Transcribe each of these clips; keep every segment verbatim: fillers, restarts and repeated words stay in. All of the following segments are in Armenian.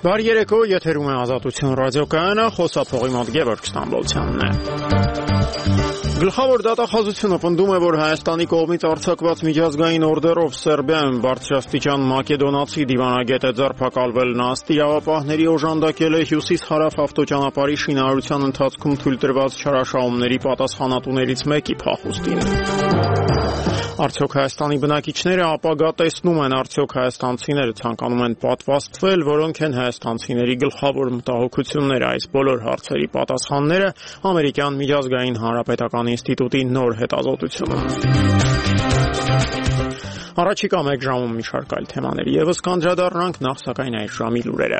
Բարի երեկո, եթերում է Ազատություն ռադիոկայանը, խոսափողի մոտ Գևորգ Ստամբոլցյանն է։ Գլխավոր դատախազությունը պնդում է, որ Հայաստանի կողմից արձակված միջազգային օրդերով Սերբիայում բարձրաստիճան մակեդոնացի դիվանագետ է ձերբակալվել։ Նա ըստ իրավապահների օժանդակել է հյուսիս-հարավ ավտոճանապարհի շինարարության ընթացքում թույլ տրված չարաշահումների պատասխանատուներից մեկի փախուստին։ Արդյոք Հայաստանի բնակիչները ապագա տեսնում են, արդյոք հայաստանցիները ցանկանում են պատվաստվել, որոնք են հայաստանցիների գլխավոր մտահոգությունները։ Այս բոլոր հարցերի պատասխանները ամերիկյան միջազգային հանրապետական ինստիտուտի նոր հետազոտությունում։ Առաջիկա մեկ ժամում մի շարք այլ թեմաների եւս կանդրադառնանք, նախ սակայն այս ժամի լուրերը։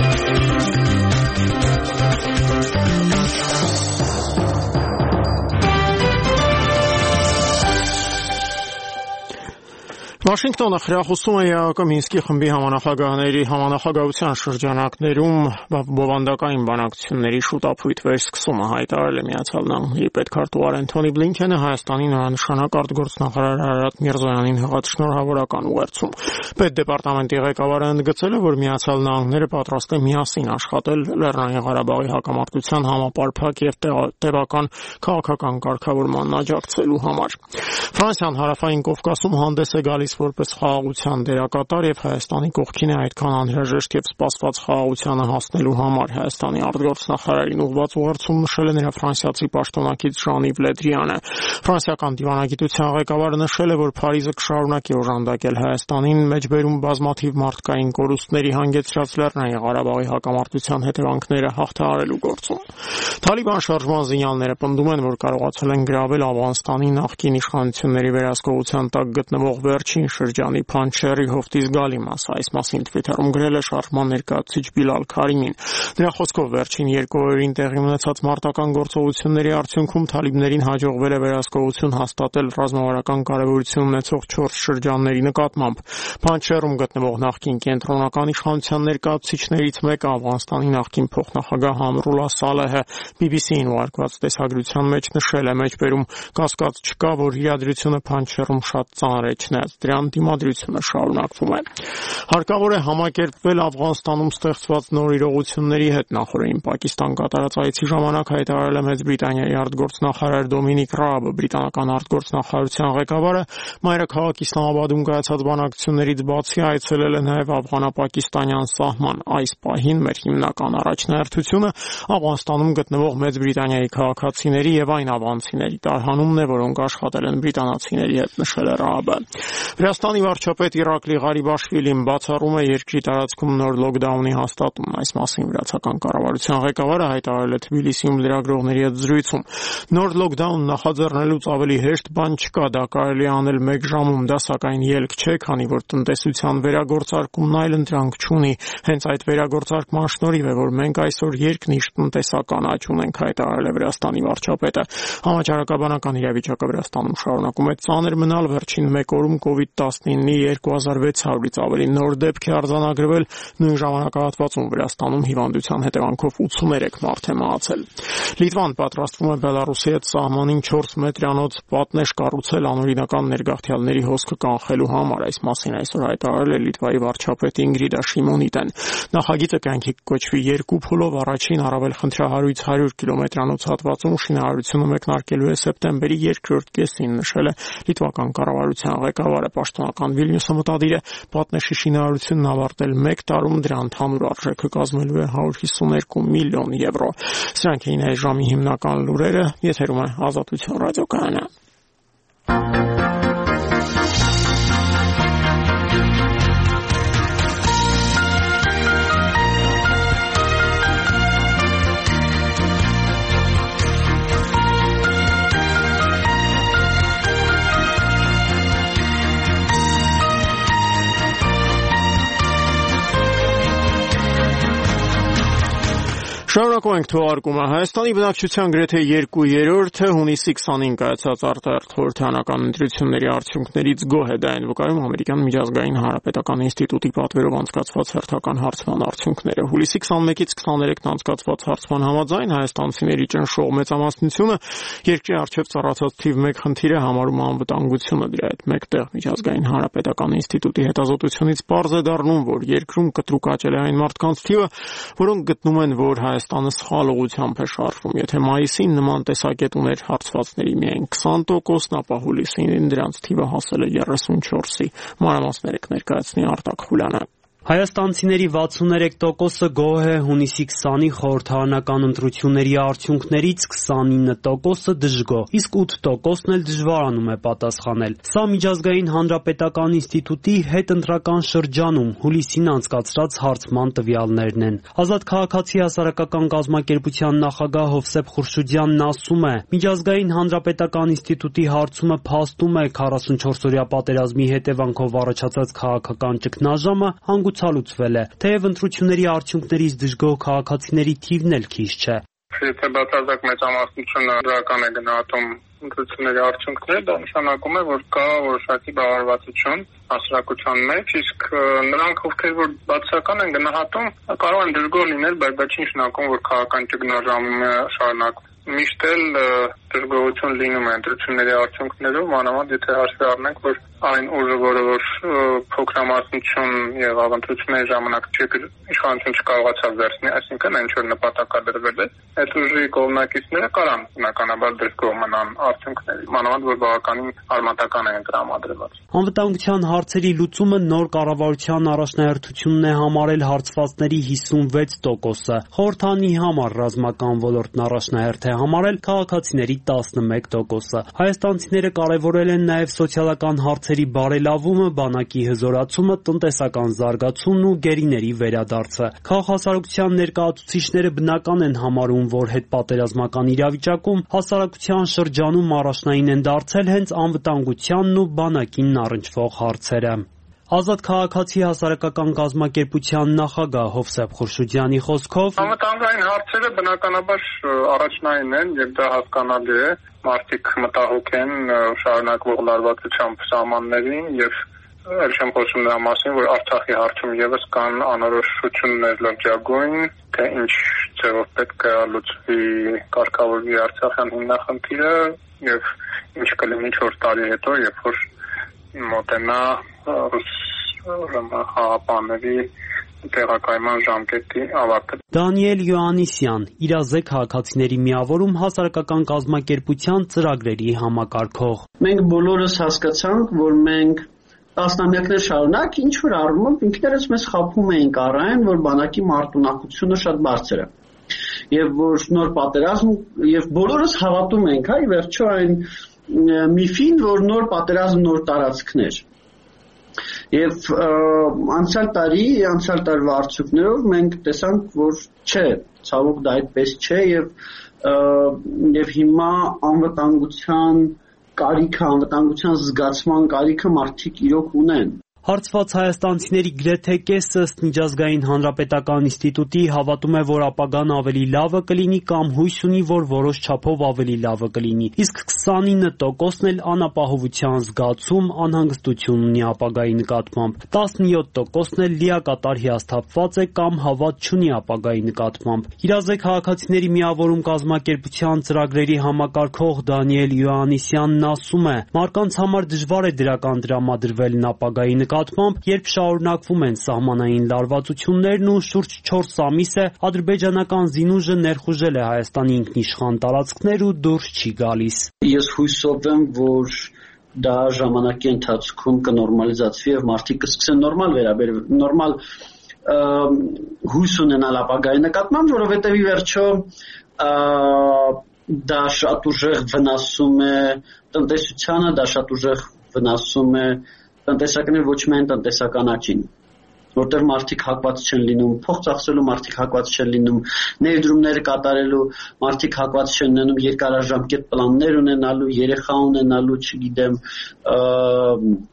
Վաշինգտոնը խրախուսում է ԵԱՀԿ Մինսկի խմբի համանախագահների համանախագահության շրջանակներում բովանդակային բանակցությունների շուտափույթ վերսկսումը, հայտարարել է Միացյալ Նահանգների պետքարտուղար Անթոնի Բլինքենը Հայաստանի նորանշանակ արտգործնախարար Արարատ Միրզոյանին հղած շնորհավորական ուղերձում։ Պետդեպարտամենտի ղեկավարը ընդգծել է, որ Միացյալ Նահանգները պատրաստ է միասին աշխատել Լեռնային Ղարաբաղի հակամարտության համապարփակ եւ տևական քաղաքական կարգավորման աջակցելու համար։ Ֆրանսիան Հարավային Կովկասում հանդես է գալիս որպես խաղաղության դերակատար եւ Հայաստանի կողքին է այդքան անհրաժեշտ եւ սպասված խաղաղությանը հասնելու համար։ Հայաստանի արտգործնախարարին ուղղված ուղերձում նշել է նրա ֆրանսիացի պաշտոնակից Ժան-Իվ Լեդրիանը։ Ֆրանսիական դիվանագիտության ղեկավարը նշել է, որ Փարիզը կշարունակի օժանդակել Հայաստանին մեջբերում բազմաթիվ մարդկային կորուստների հանգեցրած Լեռնային Ղարաբաղի հակամարտության հետևանքները հաղթահարելու գործում։ Թալիբան շարժման զինյալները պնդում են, որ կարողացել են գրավել Աֆղանստանի նախկին իշխանությունների վերահսկողության տակ գտնվող վերջին շրջանի Փանչերի հովտի զգալի մասը։ Այս մասին Twitter-ում գրել է շարժման ներկայացուցիչ Բիլալ Քարիմին։ Նրա խոսքով վերջին երկու օրերին տեղի ունեցած մարտական գործողությունների արդյունքում թալիբներին հաջողվել է վերահսկողություն հաստատել ռազմավարական կարևորություն ունեցող չորս շրջանների նկատմամբ։ Փանչերում գտնվող նախկին կենտրոնական իշխանության ներկայացուցիչներից մեկը Աֆղանստանի նախկին փոխնախագահ Համրուլլա Սալեհը բի բի սի-ին ուղարկված տեսագրության մեջ նշել է, մեջբերում կասկած չկա, որ իրադրությունը Փանչերում շատ ծանր է, չնայած դրան դիմադրությունը շարունակվում է։ Հարկավոր է համակերպվել Աֆղանստանում ստեղծված նոր իրողությունների հետ։ Նախորդին Պակիստան կատարած այցի ժամանակ հայտարարել է Մեծ Բրիտանիայի արտգործնախարար Դոմինիկ Ռաաբը։ Բրիտանական արտգործնախարարության ղեկավարը մայրաքաղաք Իսլամաբադում կայացած բանակցություններից բացի այցելել է նաև աֆղանա-պակիստանյան սահման։ Այս պահին մեր հիմնական առաջնահերթությունը Աֆղանստանում գտնվող Մեծ Բրիտանիայի քաղաքացիների եւ այն ավանցիների տարհանումն է, որոնք աշխատել են բրիտանացիների հետ, նշել է Ռաաբը։ Վրաստանի վարչապետ Իրակլի Ղարիբաշվիլին բացառում է երկրի տարածքում նոր լոկդաունի հաստատումն։ Այս մասին վրացական կառավարության ղեկավարը հայտարարել է Թբիլիսիում լրագրողների հետ զրույցում։ Նոր լոկդաուն նախաձեռնելուց ավելի հեշտ բան չկա, դա կարելի է անել մեկ ժամում, դա սակայն ելք չէ, քանի որ տնտեսության վերագործարկումն այլ ընտրանք չունի։ Հենց այդ վերագործարկման շնորհիվ է, որ մենք այսօր երկնիշ տնտեսական աճ ունենք, հայտարարել է Վրաստանի վարչապետը։ Համաճարակաբանական իրավիճակը Վրաստանում շարունակում է ծանր մնալ։ Վերջին մեկ օրում կովիդ տասնինի երկու հազար վեց հարյուրից ավելի նոր դեպք է արձանագրվել։ Նույն ժամանակահատվածում Վրաստանում հիվանդության հետևանքով ութսուներեք մարդ է մահացել։ Լիտվան պատրաստվում է Բելարուսի հետ սահմանին չորս մետրանոց պատնեշ կառուցել անօրինական ներգաղթյալների հոսքը կանխելու համար։ Այս մասին այսօր հայտարարել է Լիտվայի վարչապետ Ինգրիդա Շիմոնիտեն։ Նախագիծը կյանքի կոչվի երկու փուլով, առաջին առավել խնդրահարույց հարյուր կիլոմետրանոց հատվածում շինարարությունը մեկնարկելու է սեպտեմբերի երկրորդ կեսին, նշել է լիտվական կառավարության ղեկավարը։ Պաշտոնական Վիլնյուսը մտադիր է պատնեշի շինարարությունն ավարտել մեկ տարում, դրա ընդհանուր արժեքը կազմելու է հարյուր հիսուն երկու միլիոն եվրո։ Սրանք էին այս ժամի հիմնական լուրերը, եթերում է Ազատություն ռադիոկայանը։ Շարունակում ենք թողարկումը։ Հայաստանի բնակչության գրեթե երկու երրորդը հունիսի քսանին կայացած արտահերթ խորհրդարանական ընտրությունների արդյունքներից գոհ է դա են վկայում Ամերիկյան միջազգային հանրապետական ինստիտուտի պատվերով անցկացված հերթական հարցման արդյունքները։ Հուլիսի քսանմեկից քսաներեքն անցկացված հարցման համաձայն հայաստանցիների ճնշող մեծամասնությունը երկրի առջև ծառացած թիվ մեկ խնդիրը համարում անվտանգությունը։ Դրա հետ մեկտեղ միջազգային հանրապետական ինստիտուտի հետազոտությունից պարզ է դառնում, որ երկրում կտրուկ աճել է այն մարդկանց թիվը, որոնք գտնում են, որ Հայաստանը սխալ ուղղությամբ է շարժվում։ Եթե մայիսին նման տեսակետ ուներ հարցվածների միայն քսան տոկոսն, ապա հուլիսին դրանց թիվը հասել է երեսունչորսի։ Մանրամասները կներկայացնի Արտակ Խուլյանը։ Հայաստանցիների վաթսուներեք տոկոսը գոհ է հունիսի քսանի խորհրդարանական ընտրությունների արդյունքներից, քսանինը տոկոսը դժգոհ, իսկ ութ տոկոսն էլ դժվարանում է պատասխանել։ Սա միջազգային հանրապետական ինստիտուտի հետընտրական շրջանում հուլիսին անցկացրած հարցման տվյալներն են։ Ազատ քաղաքացի հասարակական կազմակերպության նախագահ Հովսեփ Խուրշուդյանն ասում է, միջազգային հանրապետական ինստիտուտի հարցումը փաստում է քառասունչորսօրյա պատերազմի հետևանքով առաջացած քաղաքական ճգնաժամը հանգուցալուծվել է, թեև ընտրությունների արդյունքներից դժգոհ քաղաքացիների թիվն էլ քիչ չէ։ Եթե բացարձակ մեծամասնությունը դրական է գնահատում ընտրությունների արդյունքները, դա նշանակում է, որ կա որոշակի բավարարվածություն հասարակության մեջ, իսկ նրանք, ովքեր որ բացասական են գնահատում, կարող են դժգոհ լինել, բայց դա չի նշանակում, որ քաղաքական ճգնաժամը շարունակվում։ Միշտ էլ դժգոհություն լինում է ընտրությունների արդյունքներով, մանավանդ եթե հաշվի առնենք, որ այն ուժը, որը որ փոքրամասնություն եւ ավանդությունների ժամանակ իշխանություն չկարողացավ վերցնել, այսինքն ինչ որ նպատակադրվել է, այդ ուժի կողմնակիցները կարան բնականաբար դժգոհ մնան արդյունքների, մանավանդ որ բավականին արմատական են տրամադրված։ Անվտանգության հարցերի լուծումը նոր կառավարության առաջնահերթությունն է համարել հարցվածների հիսունվեց տոկոսը։ Խորհրդանի համար ռազմական ոլորտն առաջնահերթ է համարել քաղաքացիների տասնմեկ տոկոսը։ Հայաստանցիները կարևորել են նաև սոցիալական հարցերի բարելավումը, բանակի հզորացումը, տնտեսական զարգացումն ու գերիների վերադարձը։ Քաղաքասարության ներկայացուցիչները բնական են համարում, որ հետպատերազմական իրավիճակում հասարակության շրջանում առաջնային են դարձել հենց անվտանգությանն ու բանակին առնչվող հարցերը։ Ազատ քաղաքացի հասարակական կազմակերպության նախագահ Հովսեփ Խուրշուդյանի խոսքով անվտանգային հարցերը բնականաբար առաջնային են եւ դա հասկանալի է։ Մարդիկ մտահոգ են շարունակվող լարվածությամբ սահմաններին եւ էլ չեմ խոսում նրա մասին, որ Արցախի հարցում եւս կան անորոշություններ լրջագույն, թե ինչ ձևով պետք է լուծվի կարգավորվի Արցախյան հիմնախնդիրը եւ ինչ կլինի չորս տարի հետո, երբ որ մոտենա հապաների տեղակայման ժամկետի ավարտը։ Դանիել Յոհաննիսյան, իրազեկ քաղաքացիների միավորում հասարակական կազմակերպության ծրագրերի համակարգող։ Մենք բոլորս հասկացանք, որ մենք տասնամյակներ շարունակ ինչ որ առումով ինքներս մեզ խաբում էինք առայն, որ բանակի մարտունակությունը շատ բարձր է։ Եվ որ նոր պատերազմ եւ բոլորս հավատում ենք, այ վերջո այն միֆին, որ նոր պատերազմ նոր տարածքներ։ Եվ անցյալ տարի, անցյալ տարվա արդյունքներով մենք տեսանք, որ չէ, ցավոք դա այդպես չէ եւ եւ հիմա անվտանգության կարիքը, անվտանգության զգացման կարիքը մարդիկ իրոք ունեն։ Հարցված հայաստանցիների գրեթե կեսը ըստ միջազգային հանրապետական ինստիտուտի հավատում է, որ ապագան ավելի լավը կլինի կամ հույս ունի, որ որոշ չափով ավելի լավը կլինի, իսկ քսանինը տոկոսն էլ անապահովության զգացում, անհանգստություն ունի ապագայի նկատմամբ, տասնյոթ տոկոսն էլ լիակատար հիասթափված է կամ հավատ չունի ապագայի նկատմամբ։ Իրազեկ քաղաքացիների միավորում կազմակերպության ծրագրերի համակարգող Դանիել Յոհաննիսյանն ասում է, մարդկանց համար դժվար է դրական տրամադրվելն ապագայի նկատմամբ, երբ շարունակվում են սահմանային լարվածություններն ու շուրջ չորս ամիս է ադրբեջանական զինուժը ներխուժել է Հայաստանի ինքնիշխան տարածքներ ու դուրս չի գալիս։ Ես հույսով եմ, որ դա ժամանակի ընթացքում կնորմալիզացվի եւ մարդիկ կսկսեն նորմալ վերաբերվել, նորմալ հույս ունենալ ապագայի նկատմամբ, որովհետեւ ի վերջո դա շատ ուժեղ վնասում է տնտեսությանը, դա շատ ուժեղ վնասում է տնտեսական ոչ միայն տնտեսական աճին, որտեղ մարդիկ հակված չեն լինում, փող ծախսելու մարդիկ հակված չեն լինում, ներդրումներ կատարելու մարդիկ հակված չեն լինում, երկարաժամկետ պլաններ ունենալու, երեխա ունենալու, չգիտեմ,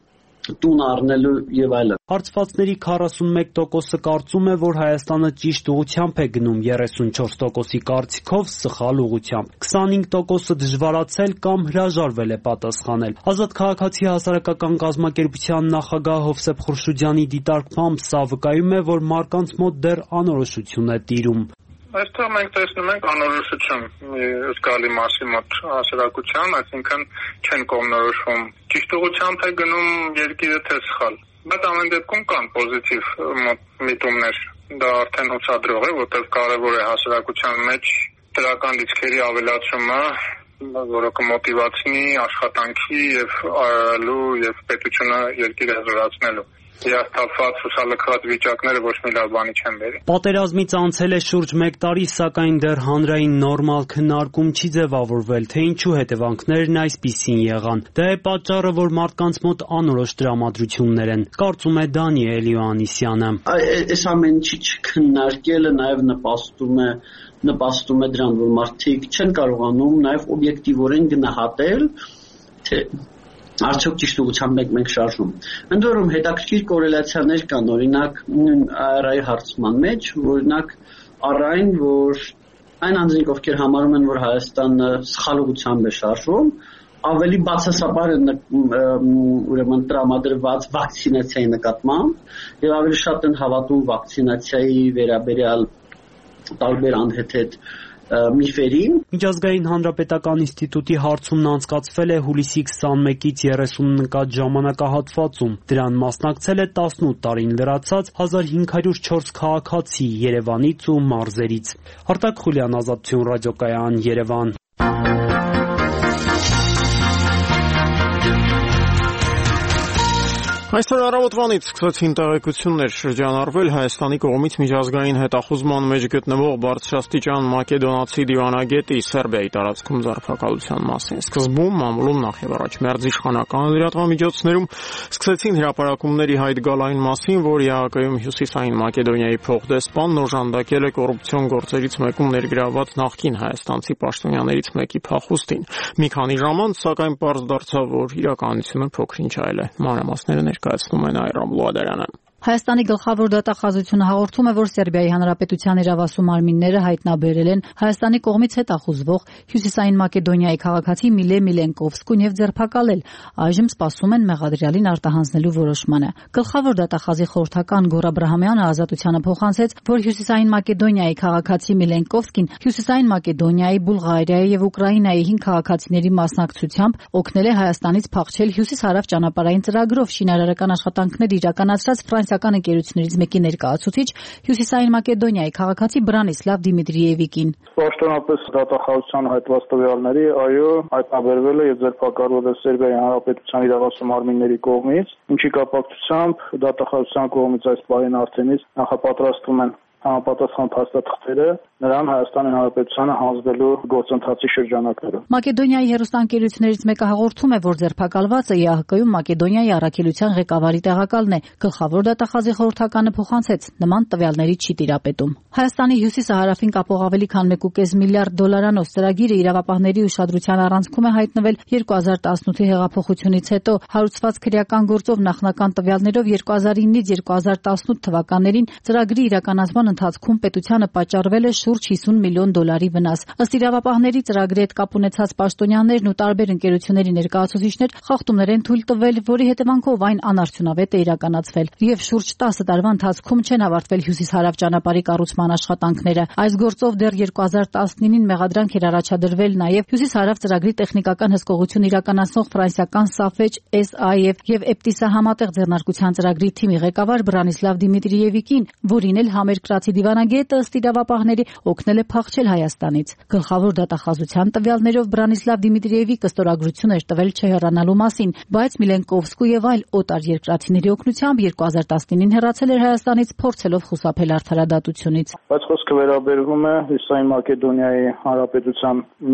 տուն առնելու եւ այլն։ Հարցվածների քառասունմեկ տոկոսը կարծում է, որ Հայաստանը ճիշտ ուղղությամբ է գնում, երեսունչորս տոկոսի կարծիքով սխալ ուղղությամբ, քսանհինգ տոկոսը դժվարացել կամ հրաժարվել է պատասխանել։ Ազատ քաղաքացի հասարակական կազմակերպության նախագահ Հովսեփ Խուրշուդյանի դիտարկմամբ սա վկայում է, որ մարդկանց մոտ դեռ անորոշություն է տիրում։ Այստեղ մենք տեսնում ենք անորոշություն զգալի մասի մոտ հասարակության, այսինքն չեն կողմնորոշվում ճիշտ ուղղությամբ է գնում երկիրը թե սխալ։ Բայց ամեն դեպքում կան պոզիտիվ միտումներ, դա արդեն հուսադրող է, որտեղ կարևոր է հասարակության մեջ դրական դիսկերի ավելացումը, որը կմոտիվացնի աշխատանքի եւ արարելու եւ պետությունը երկիրը հզորացնելու։ Հիասթափված, հուսալքված վիճակները ոչ մի լավ բանի չեն բերի։ Պատերազմից անցել է շուրջ մեկ տարի, սակայն դեռ հանրային նորմալ քննարկում չի ձևավորվել, թե ինչու հետևանքներն այսպիսին եղան։ Դա է պատճառը, որ մարդկանց մոտ անորոշ տրամադրություններ են, կարծում է Դանիել Յոհաննիսյանը։ Այս ամեն ինչի չքննարկելը նաև նպաստում է նպաստում է դրան, որ մարդիկ չեն կարողանում նաև օբյեկտիվորեն գնահատել, թե արդյոք ճիշտ ուղղությամբ ենք մենք շարժում։ Ընդ որում հետաքրքիր կորելացիաներ կան, օրինակ առայի հարցման մեջ, օրինակ առայն, որ այն անձինք, ովքեր համարում են, որ Հայաստանը սխալ ուղղությամբ է շարժում, ավելի բացասաբար են ուրեմն տրամադրված վակցինացիայի նկատմամբ եւ ավելի շատ են հավատում վակցինացիայի վերաբերյալ տարբեր անհեթեթ միֆերին։ Միջազգային հանրապետական ինստիտուտի հարցումն անցկացվել է հուլիսի քսանմեկից երեսունն ընկած ժամանակահատվածում։ Դրան մասնակցել է տասնութ տարին լրացած հազար հինգ հարյուր չորս քաղաքացի Երևանից ու մարզերից։ Արտակ Խուլյան, Ազատություն ռադիոկայան, Երևան։ Այսօր առավոտվանից սկսեցին տեղեկություններ շրջանառվել Հայաստանի կողմից միջազգային հետախուզման մեջ գտնվող բարձրաստիճան մակեդոնացի դիվանագետի Սերբիայի տարածքում ձերբակալության մասին։ Սկզբում մամուլում նախևառաջ մերձիշխանական լրատվամիջոցներում սկսեցին հրապարակումների հայտ գալ այն մասին, որ ԵԱՀԿ-ում Հյուսիսային Մակեդոնիայի փոխդեսպանն օժանդակել է կոռուպցիոն գործերից մեկում ներգրավված նախկին հայաստանցի պաշտոնյաներից մեկի փախուստին։ Մի քանի ժամ անց, սակայն պարզ դարձավ, որ իրականությունը փոքր-ինչ այլ է։ Մանրամասները ներկայացնում են Այրամ Լուադարյանը։ Հայաստանի գլխավոր դատախազությունը հաղորդում է, որ Սերբիայի Հանրապետության իրավասու մարմինները հայտնաբերել են Հայաստանի կողմից հետախուզվող Հյուսիսային Մակեդոնիայի քաղաքացի Միլե Միլենկովսկուն եւ ձերբակալել։ Այժմ սպասում են մեղադրյալին արտահանձնելու որոշմանը։ Գլխավոր դատախազի խորհրդական Գոր Աբրահամյանը Ազատությանը փոխանցեց, որ Հյուսիսային Մակեդոնիայի քաղաքացի Միլենկովսկին Հյուսիսային Մակեդոնիայի, Բուլղարիայի եւ Ուկրաինայի հինգ քաղաքացիների մասնակցությամբ օգնել է Հայաստանից փախչել հյուսիս-հարավ ճանապարհային ծրագրով շինարարական աշխատանքներ իրականացրած ֆրանսիական ընկերություններից մեկի ներկայացուցիչ Հյուսիսային Մակեդոնիայի քաղաքացի Բրանիսլավ Դիմիտրիևիկին։ Պաշտոնապես դատախազության հայտված տվյալների, այո, հայտնաբերվել է եւ ձերբակալվել է Սերբիայի Հանրապետության իրավասու մարմինների կողմից, ինչի կապակցությամբ դատախազության կողմից այս պահին արդենից նախապատրաստվում են համապատասխան փաստաթղթերը նրան Հայաստանի Հանրապետությանը հանձնելու գործընթացի շրջանակներում։ Մակեդոնիայի հեռուստաընկերություններից մեկը հաղորդում է, որ ձերբակալվածը ԵԱՀԿ-ում Մակեդոնիայի առաքելության ղեկավարի տեղակալն է։ Գլխավոր դատախազի խորհրդականը փոխանցեց, նման տվյալների չի տիրապետում։ Հայաստանի հյուսիսը հարավին կապող ավելի քան մեկ կես միլիարդ դոլարանոց ծրագիրը իրավապահների ուշադրության առանցքում է հայտնվել երկու հազար տասնութի հեղափոխությունից հետո։ Հարուցված քրեական գործով նախնական տվյալներով երկու հազար իննից երկու հազար տասնութ թվականներին ծրագրի իրականացման ընթացքում պետությանը պատճառվել է շուրջ հիսուն միլիոն դոլարի վնաս։ Ըստ իրավապահների ծրագրի հետ կապ ունեցած պաշտոնյաներն ու տարբեր ընկերությունների ներկայացուցիչներ խախտումներ են թույլ տվել, որի հետևանքով այն անարդյունավետ է իրականացվել, եւ շուրջ տասը տարվա ընթացքում չեն ավարտվել հյուսիս-հարավ ճանապարհի կառուցման աշխատանքները։ Այս գործով դեռ երկու հազար տասնինին մեղադրանք էր առաջադրվել նաեւ հյուսիս-հարավ ծրագրի տեխնիկական հսկողություն իրականացնող ֆրանսիական Safech S A եւ Eptis-ը համատեղ ձեռնարկության ծրագրի թիմի ղեկավար Բրանիսլավ Դիմիտրիևիկին, որին էլ համերկրացի դիվանագետը ըստ իրավապահների օգնել է փախչել Հայաստանից։ Գլխավոր դատախազության տվյալներով Բրանիսլավ Դիմիտրիևիկը ստորագրություն էր տվել չհեռանալու մասին, բայց Միլենկովսկու եւ այլ օտար երկրացիների օգնությամբ երկու հազար տասնինին հեռացել էր Հայաստանից, փորձելով խուսափել արդարադատությունից։ Բայց խոսքը վերաբերվում է Հյուսիսային Մակեդոնիայի Հանրապետության մի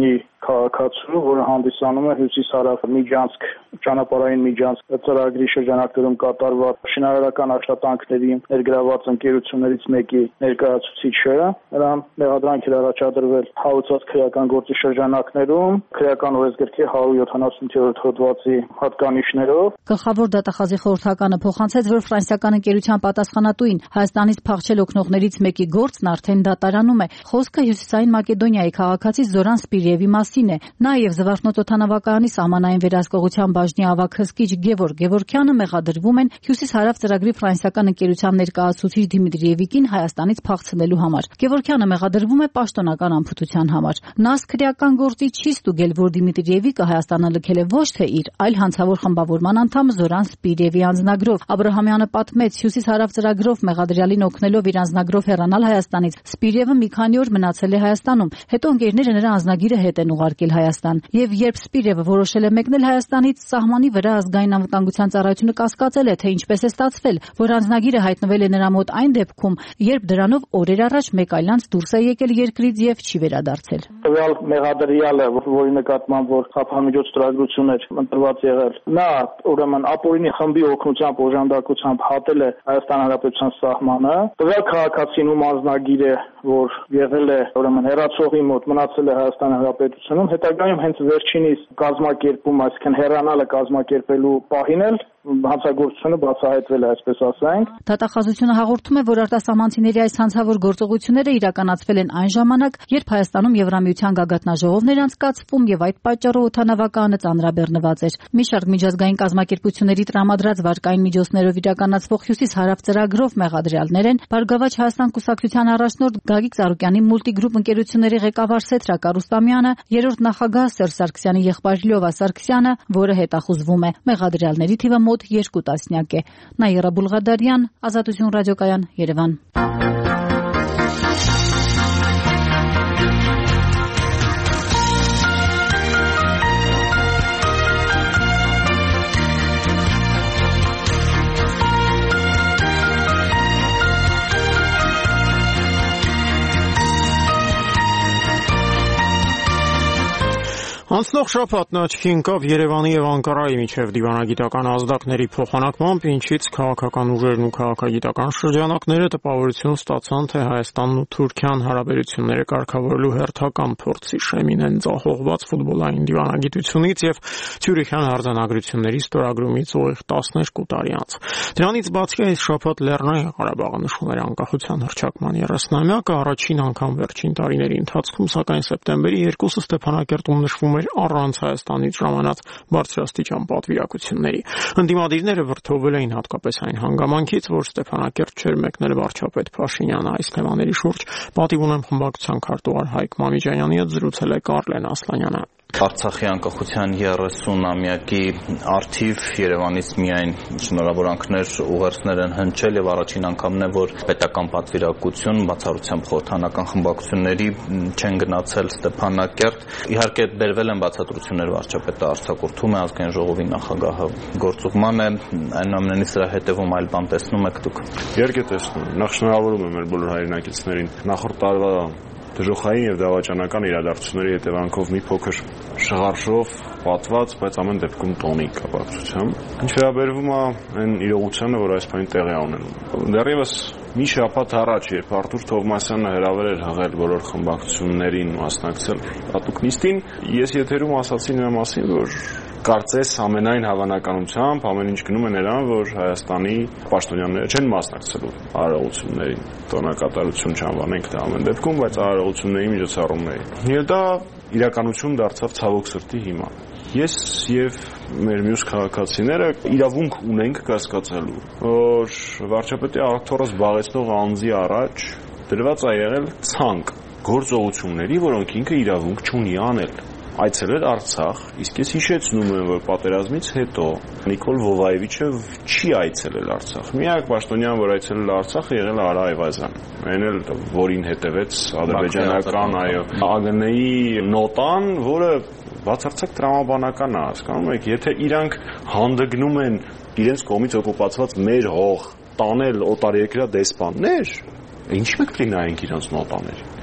քաղաքացու, որը հանդիսանում է հյուսիս-հարավ Միջանցք ճանապարհային Միջանցք ծրագրի շրջանակներում կատարված շինարարական աշխատանքների ներգրաված ընկերություններից մեկի ներկայացուցիչը։ Նրան մեղադրանք էր առաջադրվել հաղորդած քրեական գործի շրջանակներում քրեական օրենսգրքի հարյուր յոթանասունութ հոդվածի հատկանիշներով։ Գլխավոր դատախազի խորհրդականը փոխանցեց, որ ֆրանսիական ընկերության պատասխանատուին Հայաստանից փախչել օգնողներից մեկի գործն արդեն դատարանում է։ Խոսքը Հյուսիսային Մակեդոնիայի քաղաքացի Զորան Սպիրիևի մասին է։ Նա եւ Զվարթնոց օդանավակայանի սահմանային վերահսկողության բաժնի ավագ հսկիչ Գևորգ Գևորգյանը մեղադրվում են Հյուսիս-հարավ ծրագրի ֆրանսիական ընկերության ներկայացուցիչ Դիմիտրիևի կին Հայաստանից փախցնելու համար։ Գևորգյանը մեղադրվում է պաշտոնական անփութության համար։ Նա քրեական գործի չի ստուգել, որ Դիմիտրիևիկը Հայաստանը լքել է ոչ թե իր, այլ հանցավոր խմբավորման անդամ Զորան Սպիրիևի անձնագրով։ Աբրահամյանը պատմեց, Հյուսիս-հարավ ծրագրով մեղադրյալին օգնելով իր անձնագրով հեռանալ Հայաստանից, Սպիրիևը մի քանի օր մնացել է Հայաստանում, հետո ընկերները նրա անձնագիրը հետ են ուղարկել Հայաստան։ Եվ երբ Սպիրիևը որոշել է մեկնել Հայաստանից, սահմանի վրա ազգային անվտանգության ծառայությունը կասկածել է, թե ինչպես է ստացվել, որ անձնագիրը հայտնվել է նրա մոտ այն դեպքում, երբ դրանով օրեր առաջ մեկ այլանց դուրս է եկել երկրից եւ չի վերադարձել։ Տվյալ մեղադրյալը, որի նկատմամբ որ խափամիջոց ստորագրություն էր ընտրված եղել, նա ուրեմն ապօրինի խմբի օգնությամբ օժանդակությամբ հատել է Հայաստան Հանրապետության սահմանը։ Տվյալ քաղաքացին ում անձնագիր է, որ եղել է ուրեմն հեռացողի մոտ, մնացել է Հայաստան Հանրապետությունում, հետագայում հենց վերջինիս կազմակերպում, այսինքն հեռանալը կազմակերպելու պահին էլ հանցագործությունը բացահայտվել է, այսպես ասենք։ Դատախազությունը հաղորդում է, որ արտասահմանցիների այս հանցավոր գործողությունները իրականացվել են այն ժամանակ, երբ Հայաստանում Եվրամիության գագաթնաժողովներ անցկացվում եւ այդ պատճառով օդանավակայանը ծանրաբեռնված էր։ Մի շարք միջազգային կազմակերպությունների տրամադրած վարկային միջոցներով իրականացվող Հյուսիս-հարավ ծրագրով մեղադրյալներ են Բարգավաճ Հայաստան կուսակցության առաջնորդ Գագիկ Ծառուկյանի մուլտիգրուպ ընկերությունների ղեկավար Սեթրակ Արուստամյանը, երրորդ նախագահ Սերժ Սարգսյանի եղբայր Լյովա Սարգսյանը, որը հետախուզվում է։ Մեղադրյալների թիվը մոտ երկու տասնյակ է։ Նաիրա Բուլղադարյան, Ազատություն ռադիոկայան, Երևան։ Անցնող շաբաթն աչքի ընկավ Երևանի եւ Անկարայի միջև դիվանագիտական ազդակների փոխանակմամբ, ինչից քաղաքական ուժերն ու քաղաքագիտական շրջանակները տպավորություն ստացան, թե Հայաստանն ու Թուրքիան հարաբերությունները կարգավորելու հերթական փորձի շեմին են ձախողված ֆուտբոլային դիվանագիտությունից եւ Ցյուրիխյան արձանագրությունների ստորագրումից ուղիղ տասներկու տարի անց։ Դրանից բացի այս շաբաթ Լեռնային Ղարաբաղը նշում էր անկախության հռչակման երեսնամյակը, առաջին անգամ վերջին տարիների ընթացքում, սակայն սեպտեմբերի երկուսը Ստեփանակերտում նշվում առանց Հայաստանից ժամանած բարձրաստիճան պատվիրակությունների։ Ընդդիմադիրները վրդովվել էին հատկապես այն հանգամանքից, որ Ստեփանակերտ չէր մեկնել վարչապետ Փաշինյանը։ Այս թեմաների շուրջ պատիվ ունեմ խմբակցության քարտուղար Հայկ Մամիջանյանի հետ զրուցել է Կարլեն Ասլանյանը։ Արցախի անկախության երեսունամյակի արդիվ Երևանից միայն շնորհավորանքներ ուղերձներ են հնչել եւ առաջին անգամն է, որ պետական պատվիրակություն բացառությամբ խորհրդանական խմբակցությունների չեն գնացել Ստեփանակերտ։ Իհարկե բերվել են բացատրություններ, վարչապետը արձակուրդում է, ազգային ժողովի նախագահը գործուղման է, այնուամենայնիվ սրա հետևում այլ բան տեսնում եք դուք։ Իհարկե տեսնում եմ, նախ շնորհավորում եմ մեր բոլոր հայրենակիցներին նախորդ տարվա դժոխային եւ դավաճանական իրադարձությունների հետևանքով մի փոքր շղարշով պատված, բայց ամեն դեպքում տոնի կապակցությամբ։ Ինչ վերաբերվում է այն իրողությանը, որ այս բանը տեղի ունենում։ Դեռևս մի շաբաթ առաջ, երբ Արտուր Թովմասյանը հրավեր էր հղել բոլոր խմբակցություններին մասնակցել հատուկ նիստին, ես եթերում ասացի նրա մասին, որ կարծես ամենայն հավանականությամբ ամեն ինչ գնում է նրան, որ Հայաստանի պաշտոնյաները չեն մասնակցելու արարողություններին։ Տոնակատարություն չանվանենք դա ամեն դեպքում, բայց արարողությունների միջոցառումների։ Եվ դա իրականություն դարձավ ցավոք սրտի հիմա։ Ես եւ մեր մյուս քաղաքացիները իրավունք ունենք կասկածելու, որ վարչապետի աթոռը զբաղեցնող անձի առաջ դրված է եղել ցանկ գործողությունների, որոնք ինքը իրավունք չունի անել։ Այցելել Արցախ, իսկ ես հիշեցնում եմ, որ պատերազմից հետո Նիկոլ Վովայևիչը չի այցելել Արցախ։ Միակ պաշտոնյան, որ այցելել Արցախը, եղել է Արա Այվազյանը։ Այն էլ որին հետևեց ադրբեջանական, այո, ԱԳՆ-ի նոտան, որը բացարձակ տրամաբանական է, հասկանում եք, եթե իրանք հանդգնում են իրենց կողմից օկուպացված մեր հող տանել օտարերկրյա դեսպաններ, ինչ մեկ պետք է նայենք իրանց նոտաներին։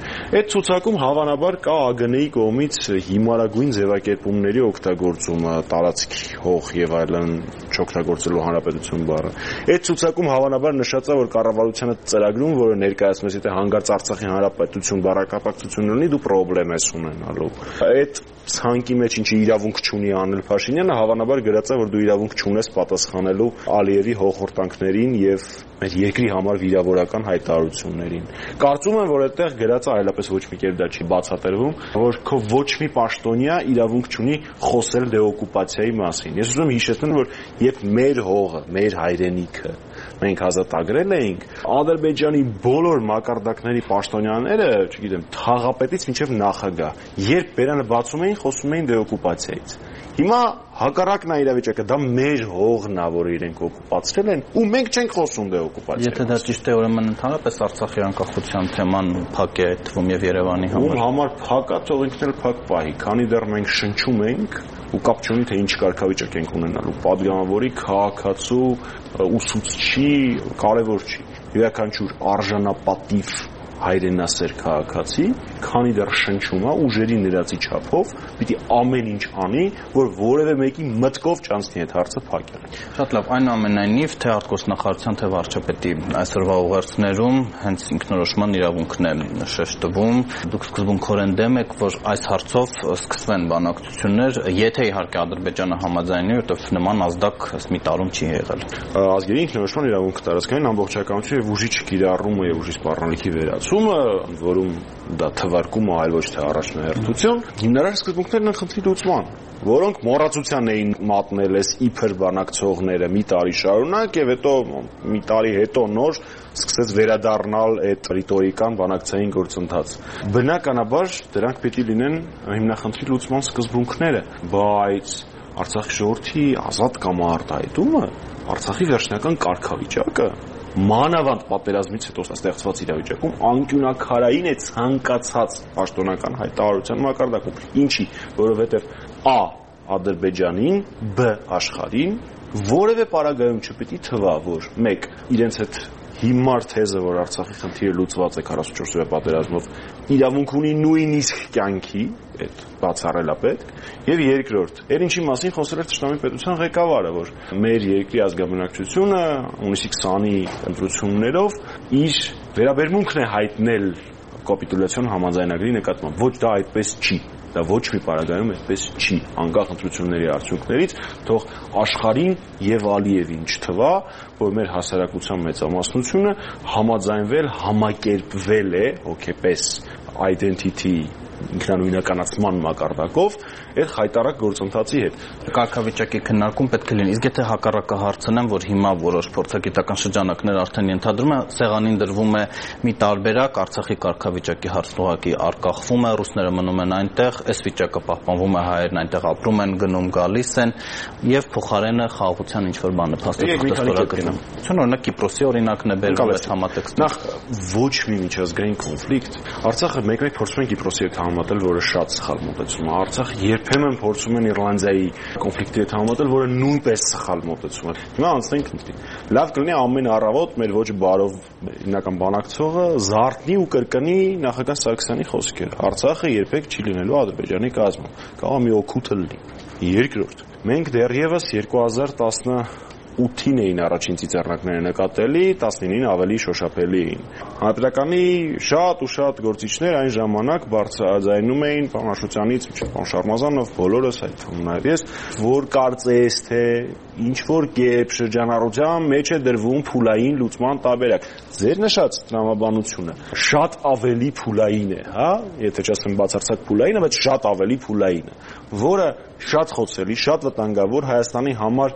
Այդ ցուցակում հավանաբար կա ԱԳՆ-ի կողմից հիմարագույն ձևակերպումների օգտագործումը, տարածքի, հող եւ այլն չօգտագործելու հանրապետություն բառը։ Այդ ցուցակում հավանաբար նշած է, որ կառավարությունը ծրագրում, որը ներկայացնում է, եթե հանգարց Արցախի հանրապետություն բառակապակցություն ունի, դու խնդրեմ ես ունենալու։ Այդ ցանկի մեջ ինչի իրավունք չունի անել Փաշինյանը, հավանաբար գրած է, որ դու իրավունք չունես պատասխանելու Ալիևի հողորտանքներին եւ մեր երկրի համար վիրավորական հայտարարություններին։ Կարծում եմ, որ այդտեղ գրած է այլապես ոչ մի կերպ դա չի բացատրվում, որ քո ոչ մի պաշտոնյա իրավունք չունի խոսել դեօկուպացիայի մասին։ Ես ուզում եմ հիշեցնել, որ երբ մեր հողը, մեր հայրենիքը մենք ազատագրել էինք, Ադրբեջանի բոլոր մակարդակների պաշտոնյաները, չգիտեմ, թաղապետից մինչև նախագահ, երբ բերանը բացում էին, խոսում էին դեօկուպացիայից։ Հիմա հակառակն է իրավիճակը, դա մեր հողն է, որ իրենք օկուպացրել են, ու մենք չենք խոսում դեօկուպացիայից։ Եթե դա ճիշտ է, ուրեմն ընդհանրապես Արցախի անկախության թեման փակ է թվում եւ Երևանի համար։ Ում համար փակ է, թող ինքն էլ փակ պահի, քանի դեռ մենք շնչում ենք ու կապ չունի թե ինչ կարգավիճակ ենք ունենալու, падգամավորի, քաղաքացու, ուսուցչի, կարևոր չի։ Յուրաքանչյուր արժանապատիվ հայրենասեր քաղաքացի, քանի դեռ շնչում է ուժերի ներածի չափով, պիտի ամեն ինչ անի, որ որևէ մեկի մտքով չանցնի այդ հարցը փակել։ Շատ լավ, այնուամենայնիվ, թե արտգործնախարարության, թե վարչապետի այսօրվա ուղերձներում հենց ինքնորոշման իրավունքն է շեշտվում։ Դուք սկզբունքորեն դեմ եք, որ այս հարցով սկսվեն բանակցություններ, եթե իհարկե Ադրբեջանը համաձայնի, որտեղ նման ազդակ ըստ մի տարում չի եղել։ Ազգերի ինքնորոշման իրավունքը տարածքային ամբողջականություն եւ ուժի չկիրառումը եւ ուժի սպառնալիքի վերացումը, որում դա թվարկումը այլ ոչ թե առաջնահերթություն, հիմնարար սկզբունքներն են խնդրի լուծման, որոնք մոռացության էին մատնել այս իբր բանակցողները մի տարի շարունակ եւ հետո մի տարի հետո նոր սկսեց վերադառնալ այդ ռիտորիկան բանակցային գործընթաց։ Բնականաբար դրանք պետք է լինեն հիմնախնդրի լուծման սկզբունքները, բայց Արցախի ժողովրդի ազատ կամ արտահայտումը, Արցախի վերջնական կարգավիճակը մանավանդ պատերազմից հետո ստեղծված իրավիճակում անկյունակարային է ցանկացած պաշտոնական հայտարարության մակարդակում։ Ինչի, որովհետև ա. Ադրբեջանին, բ. աշխարհին որևէ պարագայում չպետք է թվա, որ մեկ իրենց հետ հիմար թեզը, որ Արցախի խնդիրը լուծված է քառասունչորս օրյա պատերազմով, իրավունք ունի նույնիսկ կյանքի, այդ բացառելա պետք, եւ երկրորդ, այդ ինչի մասին խոսել էր Թշնամի պետության ղեկավարը, որ մեր երկրի ազգաբնակչությունը հունիսի քսանի ընտրություններով իր վերաբերմունքն է հայտնել կապիտուլյացիոն համաձայնագրի նկատմամբ։ Ոչ, դա այդպես չի։ Դա ոչ մի պարագայում այդպես չի, անկախ ընտրությունների արդյունքներից, թող աշխարհին եւ Ալիևին չթվա, որ մեր հասարակության մեծամասնությունը համաձայնվել, համակերպվել է հոգեպես identity ինքնանույնականացման մակարդակով այդ խայտարակ գործընթացի հետ։ Կարգավիճակի քննարկում պետք է լինի։ Իսկ եթե հակառակը հարցնեմ, որ հիմա որոշ փորձագիտական շրջանակներ արդեն ենթադրում է, սեղանին դրվում է մի տարբերակ, Արցախի կարգավիճակի հարցն ուղղակի արկախվում է, ռուսները մնում են այնտեղ, այս վիճակը պահպանվում է, հայերն այնտեղ ապրում են, գնում, գալիս են եւ փոխարենը խաղաղության ինչ որ բան է փաստաթղթը։ Օրինակ Կիպրոսի օրինակն է բերվում այս համատեքստը։ Նախ ոչ մի միջազգային կոնֆլիկտ։ Արցախը մեկ-մեկ փորձում են Կիպրոսի հետ համատել, որը շատ սխալ մոտեցում է։ Արցախը երբեմն փորձում են Իռլանդիայի կոնֆլիկտի հետ համատել, որը նույնպես սխալ մոտեցում է։ Հիմա անցնենք խնդրին։ Լավ կլինի ամեն առավոտ մեր ոչ բարով հիմնական բանակցողը զարթնի ու կրկնի նախագահ Սարգսյանի խոսքերը։ Արցախը երբեք չի լինելու Ադրբեջանի կազմում։ Կարող է մի օգուտ լինի։ Երկրորդ, մենք դեռևս երկու հազար տասնութին էին առաջին ծիծեռնակները նկատելի, տասնինին ավելի շոշափելի էին։ Հանրապետականի շատ ու շատ գործիչներ այն ժամանակ բարձրաձայնում էին պարոն Աշոտյանից մինչև պարոն Շարմազանով, բոլորս այդ թվում նաև ես, որ կարծես թե ինչ որ կերպ շրջանառության մեջ է դրվում փուլային լուծման տարբերակ։ Ձեր նշած տրամաբանությունը շատ ավելի փուլային է, հա, եթե չասեմ բացարձակ փուլային, բայց շատ ավելի փուլային է, որը շատ խոցելի, շատ վտանգավոր Հայաստանի համար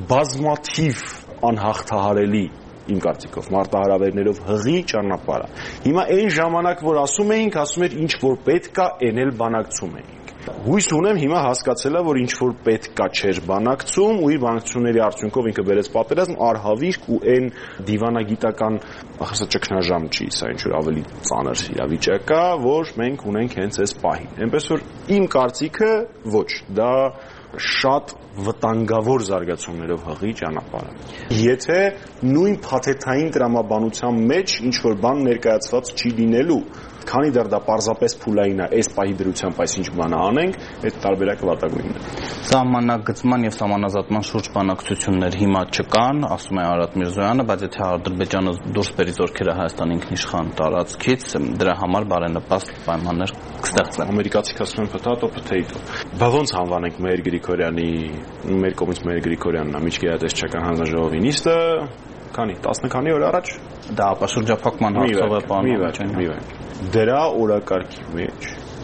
բազմաթիվ անհաղթահարելի իմ կարծիքով մարտահրավերներով հղի ճանապարհը։ Հիմա այն ժամանակ, որ ասում էինք, ասում էր ինչ որ պետք է, այն էլ բանակցում էինք։ Հույս ունեմ հիմա հասկացելա, որ ինչ որ պետք է չէր բանակցում ու իր բանակցությունների արդյունքով ինքը բերեց պատերազմ, արհավիրք ու այն դիվանագիտական ախսա ճգնաժամ չի, սա ինչ որ ավելի ծանր իրավիճակ է, որ մենք ունենք հենց այս պահին։ Այնպես որ իմ կարծիքը ոչ, դա շատ վտանգավոր զարգացումներով հղի ճանապարհը։ Եթե նույն փաթեթային տրամաբանության մեջ ինչ որ բան ներկայացված չի լինելու, քանի դեռ դա պարզապես փուլային է, այս պահի դրությամբ այս ինչ բան անենք, այդ տարբերակը վատագույնն է։ Սահմանագծման եւ սահմանազատման շուրջ բանակցություններ հիմա չկան, ասում է Արադ Միրզոյանը, բայց եթե Ադրբեջանը դուրս բերի զորքերը Հայաստանի ինքնիշխան տարածքից, դրա համար բարենպաստ պայմաններ կստեղծվեն։ Ամերիկացիք ասում են փթաթո փթեյթո։ Բա ոնց անվանենք մեր Գրիգորյանի, մեր կողմից մեր Գրիգորյանն է, միջգերատեսչական հանձնաժողովի նիստը, քանի տասը քանի օր առաջ դա ապաշրջափակման հարցով է պարոն։ Դրա օրակարգի մեջ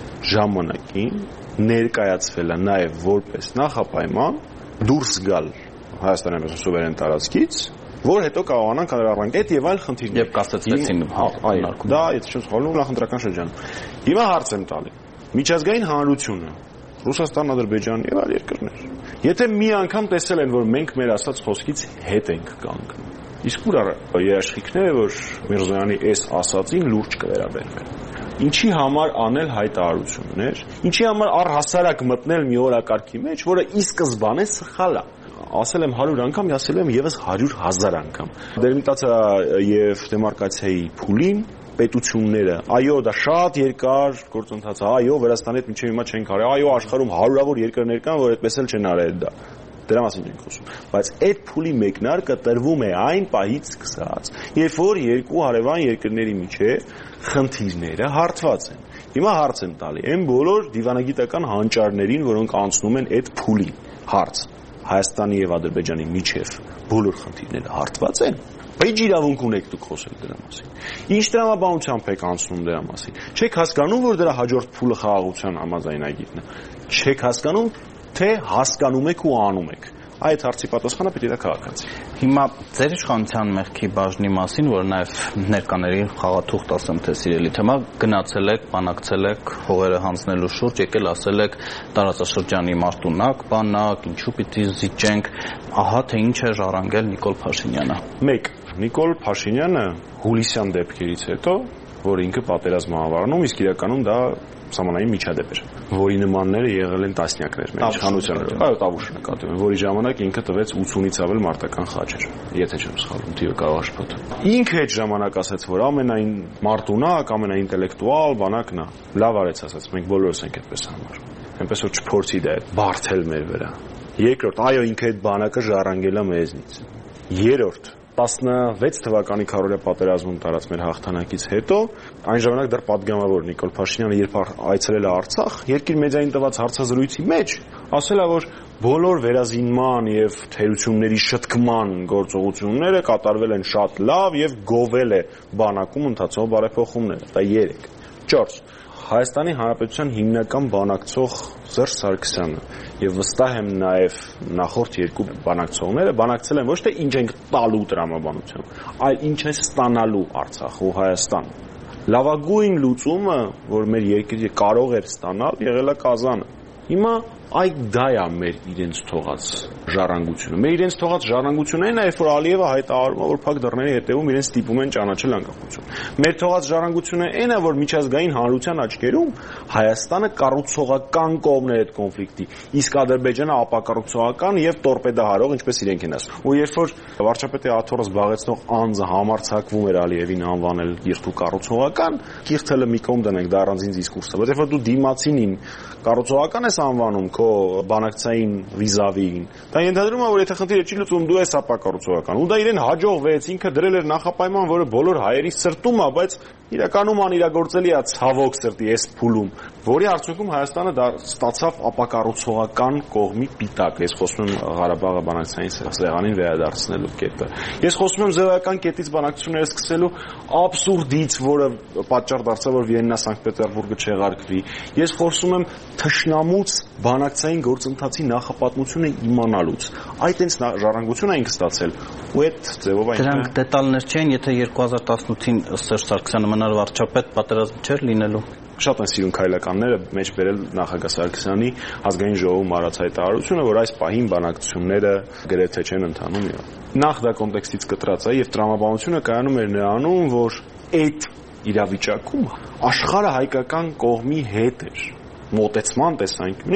ժամանակին ներկայացվել է նաև որպես նախապայման դուրս գալ Հայաստանի սուվերեն տարածքից, որ հետո կարողանան կառավարենք այդ եւ այլ խնդիրներ։ Եվ կասեցվեցին այո, դա եթե չեմ սխալվում նախընտրական շրջանում։ Հիմա հարց եմ տալի. միջազգային հանրությունը, Ռուսաստան, Ադրբեջան եւ այլ երկրներ, եթե մի անգամ տեսել են, որ մենք մեր ասած խոսքից հետ ենք կանգնում, իսկ ուր երաշխիքները, որ Միրզոյանի այս ասածին լուրջ կվերաբերվեն։ Ինչի համար անել հայտարարություններ, ինչի համար առհասարակ մտնել մի օրակարգի մեջ, որը ի սկզբանե սխալ է։ Ասել եմ հարյուր անգամ, ասել եմ եւս հարյուր հազար անգամ։ Դերմիտացիա եւ դեմարկացիայի փուլին պետությունները, այո, դա շատ երկար գործընթաց է, այո, Վրաստանի հետ մինչև հիմա չեն կարել, այո, աշխարհում հարյուրավոր երկրներ կան, որ այդպես էլ չեն արել դա։ Դրա մասին ենք խոսում, բայց այդ փուլի մեկնարկը տրվում է այն պահից սկսած, երբ որ երկու հարևան երկրների միջև խնդիրները հարթված են։ Հիմա հարց եմ տալի այն բոլոր դիվանագիտական հանճարներին, որոնք անցնում են այդ փուլին։ Հարց. Հայաստանի եւ Ադրբեջանի միջև բոլոր խնդիրները հարթված են։ Բայց իրավունք ունեք դուք խոսել դրա մասին։ Ինչ տրամաբանությամբ եք անցնում դրա մասին։ Չեք հասկանում, որ դրա հաջորդ փուլը խաղաղության համաձայնագիրն է։ Չեք հասկանում, թե հասկանում եք ու անում եք։ Այդ հարցի պատասխանը պետք է քաղաքացի։ Հիմա ձեր իշխանության մեղքի բաժնի մասին, որ նաև ներկաների խաղաթուղթ ասեմ թե սիրելի թեմա, գնացել եք, բանակցել եք հողերը հանձնելու շուրջ, եկել ասել եք տարածաշրջանի մարտունակ, բանակ, ինչու պիտի զիջենք, ահա թե ինչ է ժառանգել Նիկոլ Փաշինյանը։ Մեկ Նիկոլ Փաշինյանը հուլիսյան դեպքերից հետո, որ ինքը պատերազմ է ավարտում, իսկ իրականում դա սահմանային միջադեպ էր, որի նմանները եղել են տասնյակներ մեր իշխանության։ Այո, Տավուշը նկատում եմ, որի ժամանակ ինքը տվեց ութունից ավել մարտական խաչեր, եթե չեմ սխալվում, թիվը կարող է շփոթել։ Ինքը այդ ժամանակ ասաց, որ ամենայն մարտունակ, ամենաինտելեկտուալ բանակն է։ Լավ արեց ասաց, մենք բոլորս ենք այդպես համարում։ Այնպես որ չփորձի դա բարթել մեր վրա։ Երկրորդ, այո, ինքը այդ բանակը ժառանգել է մեզնից։ Երրորդ, տասնվեց թվականի քարորիա պատերազմում տարած մեր հաղթանակից հետո, այն ժամանակ դեռ պատգամավոր Նիկոլ Փաշինյանը երբ այցելել է Արցախ, երկիր մեդիային տված հարցազրույցի մեջ ասել է, որ բոլոր վերազինման եւ թերությունների շտկման գործողությունները կատարվել են շատ լավ եւ գովել է բանակում ընթացող բարեփոխումները։ Դա երեք։ Չորս Հայաստանի Հանրապետության հիմնական բանակցող Սերժ Սարգսյանը եւ վստահ եմ նաեւ նախորդ երկու բանակցողները բանակցել են ոչ թե ինչ ենք տալու տրամաբանությամբ, այլ ինչ է ստանալու Արցախ ու Հայաստան։ Լավագույն լուծումը, որ մեր երկիրը կարող էր ստանալ, եղել է Կազանը։ Հիմա այդ դա է մեր իրենց թողած ժառանգությունը։ Մեր իրենց թողած ժառանգությունը այն է, երբ որ Ալիևը հայտարարում է, որ փակ դռների հետևում իրենց ստիպում են ճանաչել անկախություն։ Մեր թողած ժառանգությունը այն է, որ միջազգային հանրության աչքերում Հայաստանը կառուցողական կողմն է այդ կոնֆլիկտի, իսկ Ադրբեջանը ապակառուցողական եւ տորպեդահարող, ինչպես իրենք են ասում։ Ու երբ որ վարչապետի աթոռը զբաղեցնող անձը համարձակվում էր Ալիևին անվանել գիրտու կառուցողական, գիրտելը մի կողմ դնենք, դա առանձին դիսկուրս է, բայց երբ որ դու դիմացինին կառուցողական ես անվանում քո բանակցային վիզավին, դա ենթադրում է, որ եթե խնդիրը չի լուծվում, դու ես ապակառուցողական։ Ու դա իրեն հաջողվեց, ինքը դրել էր նախապայման, որը բոլոր հայերի սրտում է, բայց իրականում անիրագործելի է ցավոք սրտի այս փուլում, որի արդյունքում Հայաստանը դա ստացավ ապակառուցողական կողմի պիտակ։ Ես խոսում եմ Ղարաբաղը բանակցային սեղանին վերադարձնելու կետը։ Ես խոսում եմ զեղական կետից բանակցությունները սկսելու աբսուրդից, որը պատճառ դարձավ, որ Վիեննա Սանկտ Պետերբուրգը չեղարկվի։ Ես խոսում եմ թշնամուց բանակցային գործընթացի նախապատմությունը իմանալուց։ Այդ այնց ժառանգություն այնք ստացել ու այդ ձևով այն։ Դրանք դետալներ չեն, եթե երկու հազար տասնութին Սերժ Սարգսյանը մնար վարչապետ, պատերազմ չէր լինելու։ Շատ են սիրուն քայլականները մեջ բերել նախագահ Սարգսյանի ազգային ժողովում արած հայտարարությունը, որ այս պահին բանակցությունները գրեթե չեն ընթանում։ Նախ դա կոնտեքստից կտրած է եւ տրամաբանությունը կայանում էր նրանում, որ այդ իրավիճակում աշխարհը հայկական կողմի հետ էր մոտեցման տեսանկյունից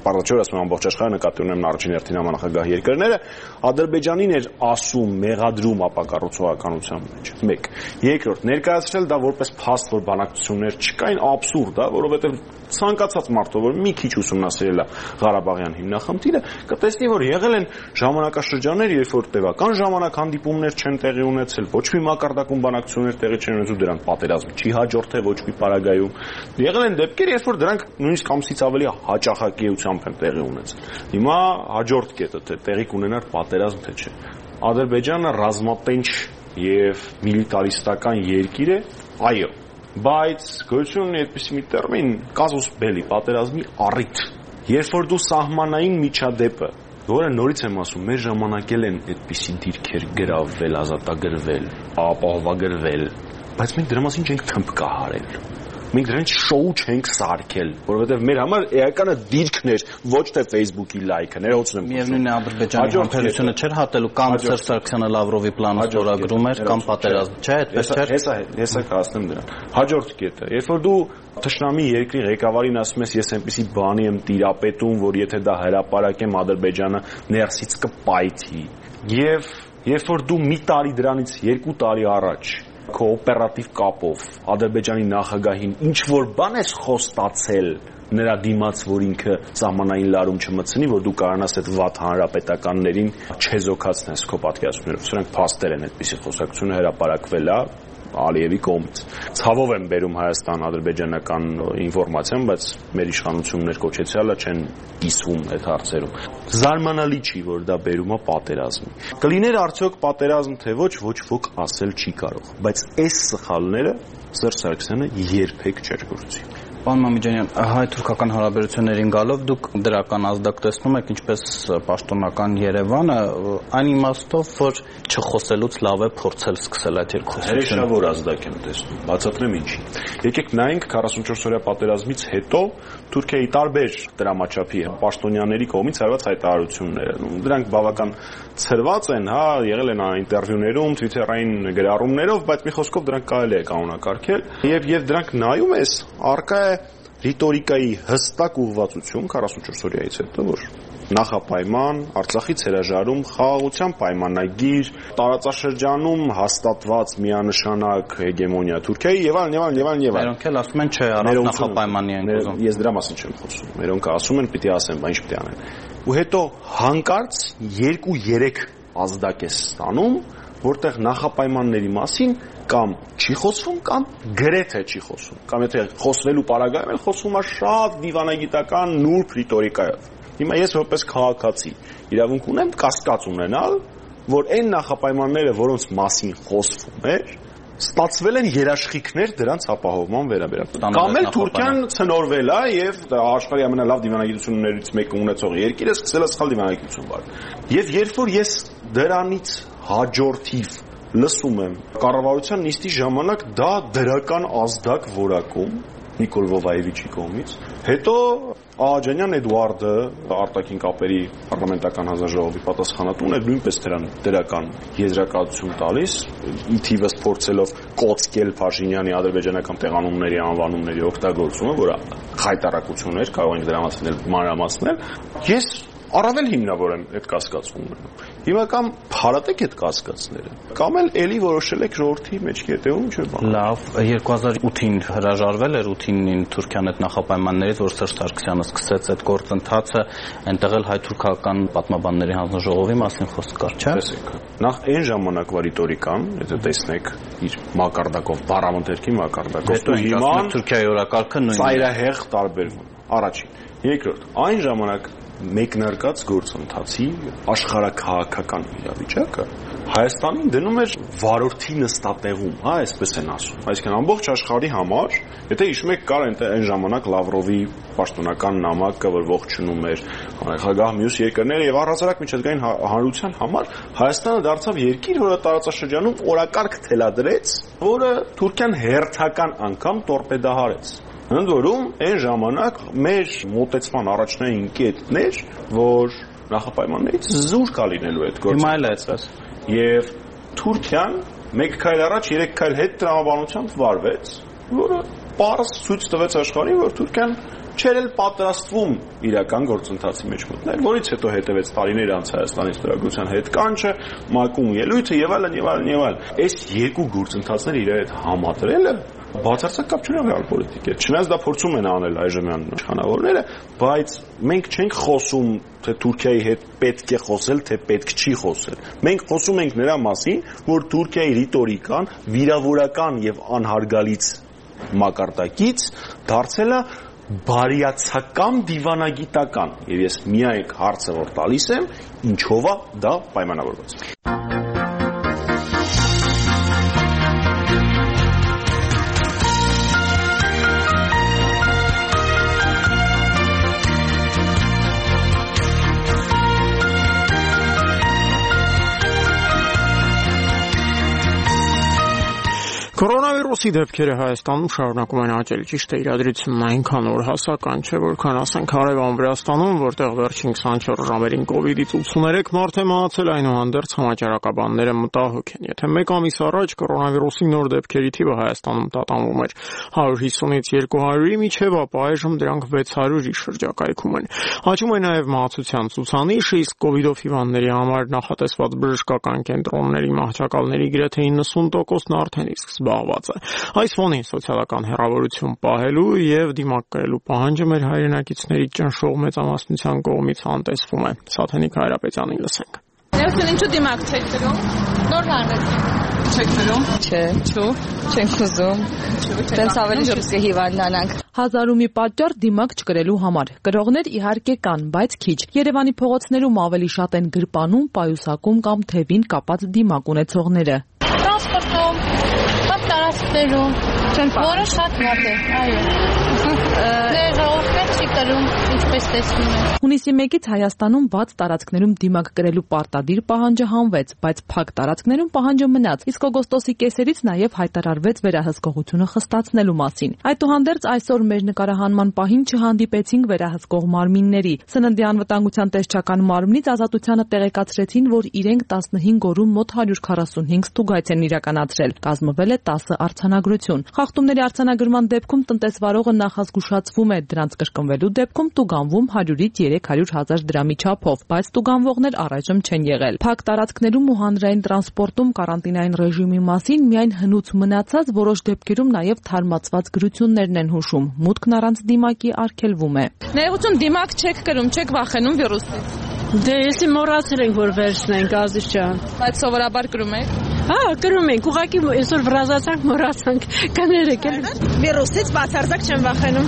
Պարզապես ասում եմ ամբողջ աշխարհը նկատի ունեմ առաջին հերթին համանախագահ երկրները, Ադրբեջանին էր ասում, մեղադրում ապակառուցողականության մեջ։ մեկ. Երկրորդ, ներկայացրել դա որպես փաստ, որ բանակցություններ չկային, աբսուրդ է, որովհետև ցանկացած մարդը, որ մի քիչ ուսումնասիրել է Ղարաբաղյան հիմնախնդիրը, կտեսնի, որ եղել են ժամանակաշրջաններ, երբ որ տևական ժամանակ հանդիպումներ չեն տեղի ունեցել, ոչ մի մակարդակում բանակցություններ տեղի չեն ունեցել, դրան պատերազմ չի հաջորդել ոչ մի պարագայում։ Եղել են դեպքեր, երբ որ դրանք նույնիսկ ամսից ավելի հաճախակիությամբ են տեղի ունեցել։ Հիմա հաջորդ կետը, թե տեղի կունենար պատերազմ թե չէ։ Ադրբեջանը ռազմատենչ եւ միլիտարիստական երկիր է, այո, բայց գոյություն ունի այդպիսի մի տերմին կազուս բելի, պատերազմի առիթ։ Երբ որ դու սահմանային միջադեպը, որը նորից եմ ասում, մեր ժամանակել են այդպիսի դիրքեր գրավել, ազատագրվել, ապահովագրվել, բայց մենք դրա մասին չենք թմբկահարել։ Մենք դրանից շոու չենք սարքել, որովհետև մեր համար էականը դիրքն էր, ոչ թե Facebook-ի լայքը, ներողություն եմ։ Միևնույն է Ադրբեջանի համբերությունը չէր հատելու կամ Սերժ Սարգսյանը Լավրովի պլանը ստորագրում էր կամ պատերազմ, չէ, այդպես չէր։ Հեսա հեսա կհասնեմ դրան։ Հաջորդ կետը, երբ որ դու թշնամի երկրի ղեկավարին ասում ես, ես այնպեսի բանի եմ տիրապետում, որ եթե դա հրապարակեմ Ադրբեջանը ներսից կպայթի։ Եվ երբ որ դու մի տարի դրանից երկու տարի առաջ քո օպերատիվ կապով Ադրբեջանի նախագահին ինչ որ բան ես խոստացել նրա դիմաց, որ ինքը սահմանային լարում չմտցնի, որ դու կարողանաս այդ վատ հանրապետականներին չեզոքացնես քո պատկերացումներով։ Սրանք փաստեր են, այդպիսի խոսակցությունը հրապարակվել է Ալիևի կողմից։ Ցավով եմ բերում Հայաստան ադրբեջանական ինֆորմացիան, բայց մեր իշխանություններ կոչեցյալը չեն կիսվում այդ հարցերում։ Զարմանալի չի, որ դա բերում է պատերազմի։ Կլիներ արդյոք պատերազմ թե ոչ, ոչ ոք ասել չի կարող, բայց այս սխալները Սերժ Սարգսյանը երբեք չէր գործի։ Պարոն Մամիջանյան, հայ-թուրքական հարաբերություններին գալով դուք դրական ազդակ տեսնում եք ինչպես պաշտոնական Երևանը, այն իմաստով, որ չխոսելուց լավ է փորձել սկսել այդ երկխոսությունը։ Հրեշավոր ազդակ եմ տեսնում, բացատրեմ ինչի։ Եկեք նայենք քառասունչորս օրյա պատերազմից հետո Թուրքիայի տարբեր դրամաչափի պաշտոնյաների կողմից արված հայտարարությունները։ Դրանք բավական ցրված են, հա, եղել են ինտերվյուներում, Twitter-ային գրառումներով, բայց մի խոսքով դրանք կարելի է կանոնակարգել, եւ եւ դրանք նայում ես, առկա է ռիտորիկայի հստակ ուղղվածություն քառասունչորս օրյայից հետո, որ նախապայման, Արցախից հրաժարում, խաղաղության պայմանագիր, տարածաշրջանում հաստատված միանշանակ հեգեմոնիա Թուրքիայի եւ այլն եւ այլն եւ այլն եւ այլն։ Մերոնք էլ ասում են, չէ, առանց նախապայմանի են ուզում։ Ես դրա մասին չեմ խոսում։ Մերոնք ասում են, պիտի ասեն, բայց ինչ պիտի անեն։ Ու հետո հանկարծ երկու-երեք ազդակ է ստանում, որտեղ նախապայմանների մասին կամ չի խոսվում, կամ գրեթե չի խոսվում։ Կամ եթե խոսվելու պարագայում էլ խոսվում է շատ դիվանագիտական նուրբ ռիտորիկայով։ Հիմա ես որպես քաղաքացի իրավունք ունեմ կասկած ունենալ, որ այն նախապայմանները, որոնց մասին խոսվում էր, ստացվել են երաշխիքներ դրանց ապահովման վերաբերյալ։ Կամ էլ Թուրքիան ցնորվել է եւ աշխարհի ամենալավ դիվանագիտություններից մեկը ունեցող երկիրը սկսել է սխալ դիվանագիտություն վարել։ Եվ երբ որ ես դրանից հաջորդիվ լսում եմ կառավարության նիստի ժամանակ դա դրական ազդակ որակում Նիկոլ Վովայևիչի կողմից, հետո Աղաջանյան Էդուարդը արտաքին կապերի պարլամենտական հանձնաժողովի պատասխանատուն էր նույնպես դրան դրական եզրակացություն տալիս, ի թիվս փորձելով կոծկել Փաշինյանի ադրբեջանական տեղանունների անվանումների օգտագործումը, որը խայտարակություն էր, կարող ենք դրա մասին մանրամասնել։ Ես առավել հիմնավոր եմ այդ կասկածում ունենում։ Հիմա կամ փարատեք այդ կասկածները, կամ էլ էլի որոշել եք ժողովրդի մեջքի հետևում ինչ-որ բան։ Լավ, երկու հազար ութին հրաժարվել էր ութին Թուրքիան այդ նախապայմաններից, որ Սերժ Սարգսյանը սկսեց այդ գործընթացը, այնտեղ էլ հայ-թուրքական պատմաբանների հանձնաժողովի մասին խոսք կար, չէ՞։ Տեսեք, նախ այն ժամանակվա ռիտորիկան, եթե տեսնեք իր մակարդակով, բառամթերքի մակարդակով, դու հիմա Թուրքիայի օրակարգը նույնն է։ Ծայրահեղ տարբերվում։ Առաջին, երկրորդ, այն ժամանակ մեկնարկած գործընթացի աշխարհաքաղաքական իրավիճակը Հայաստանին դնում էր վարորդի նստատեղում, հա, այսպես են ասում։ Այսինքն ամբողջ աշխարհի համար, եթե հիշում եք, կար այն ժամանակ Լավրովի պաշտոնական նամակը, որ ողջունում էր նախագահ մյուս երկրները եւ առհասարակ միջազգային հանրության համար Հայաստանը դարձավ երկիր, որը տարածաշրջանում օրակարգ թելադրեց, որը Թուրքիան հերթական անգամ տորպեդահարեց։ Ընդ որում այն ժամանակ մեր մոտեցման առաջնային կետն էր, որ նախապայմաններից զուրկ է լինելու այդ գործը։ Հիմա էլ է այդպես։ Եվ Թուրքիան մեկ քայլ առաջ, երեք քայլ հետ տրամաբանությամբ վարվեց, որը պարզ ցույց տվեց աշխարհին, որ Թուրքիան չէր էլ պատրաստվում իրական գործընթացի մեջ մտնել, որից հետո հետևեց տարիներ անց Հայաստանի ստորագրության հետ կանչը, ՄԱԿ-ում ելույթը եւ այլն եւ այլն եւ այլն։ Այս երկու գործընթացները իրար հետ համադրելը բացարձակ կապ չունի ռեալպոլիտիկի հետ։ Չնայած դա փորձում են անել այժմյան իշխանավորները, բայց մենք չենք խոսում թե Թուրքիայի հետ պետք է խոսել, թե պետք չի խոսել։ Մենք խոսում ենք նրա մասին, որ Թուրքիայի ռիտորիկան վիրավորական եւ անհարգալից մակարդակից դարձել է բարիացակամ դիվանագիտական, եւ ես միայն հարցը որ տալիս եմ, ինչով է դա պայմանավորված։ Կորոնավիրուսի դեպքերը Հայաստանում շարունակում են աճել, ճիշտ է, իրադրությունն այնքան օրհասական չէ, որքան ասենք հարևան Վրաստանում, որտեղ վերջին քսանչորս ժամերին կովիդից ութսուներեք մարդ է մահացել, այնուհանդերձ համաճարակաբանները մտահոգ են։ Եթե մեկ ամիս առաջ կորոնավիրուսի նոր դեպքերի թիվը Հայաստանում տատանվում էր հարյուր հիսունից երկու հարյուրի միջև, ապա այժմ դրանք վեց հարյուրի շրջակայքում են։ Աճում է նաև մահացության ցուցանիշը, իսկ կովիդով հիվանդների համար նախատեսված բժշկական կենտրոնների մահճակալների գրեթե իննսուն տոկոսն արդեն իսկ զբաղված է։ Այս ֆոնին սոցիալական հեռավորություն պահելու եւ դիմակ կրելու պահանջը մեր հայրենակիցների ճնշող մեծամասնության կողմից անտեսվում է։ Սաթենիկ Հայրապետյանին լսենք։ Ներսեն ինչու դիմակ չեք կրում։ Նոր հանրեցին։ Չեք կրում։ Չէ։ Ինչու։ Չենք ուզում։ Դենց ավելի դուրս կհիվանդանանք։ Հազար ու մի պատճառ դիմակ չկրելու համար։ Կրողներ իհարկե կան, բայց քիչ։ Երևանի փողոցներում ավելի շատ են գրպանում, պայուսակում կամ թևին կապած դիմակ ունեցողները։ Տրանսպորտում, կամ տարածքներում, որը շատ վատ է, այո։ Ժողովուրդը չի կրում, ինչպես տեսնում եք։ Հունիսի մեկից Հայաստանում բաց տարածքներում դիմակ կրելու պարտադիր պահանջը հանվեց, բայց փակ տարածքներում պահանջը մնաց, իսկ օգոստոսի կեսերից նաև հայտարարվեց վերահսկողությունը խստացնելու մասին։ Այդուհանդերձ այսօր մեր նկարահանման պահին չհանդիպեցինք վերահսկող մարմինների։ Սննդի անվտանգության տեսչական մարմնից Ազատությանը տեղեկացրեցին, որ իրենք տասնհինգ օրում մոտ հարյուր քառասունհինգ ստուգայց են իրականացրել։ Կազմվել է տասը արձանագրություն։ Խախտումների արձանագրման դեպքում տնտեսվարողը նախազգուշացվում է, դրանց կրկնվելու դեպքում տուգանվում հարյուրից երեք հարյուր հազար դրամի չափով, բայց տուգանվողներ առայժմ չեն եղել։ Փակ տարածքներում ու հանրային տրանսպորտում կարանտինային ռեժիմի մասին միայն հնուց մնացած, որոշ դեպքերում նաև թարմացված գրություններն են հուշում։ Մուտքն առանց դիմակի արգելվում է։ Ներողություն, դիմակ չեք կրում, չեք վախենում վիրուսից։ Դե եսի մոռացել ենք, որ վերցնենք Ազիզ ջան։ Բայց սովորաբար կրում եք։ Հա, կրում ենք, ուղղակի այսօր վրազացանք, մոռացանք, կներեք էլ։ Վիրուսից բացարձակ չեմ վախենում։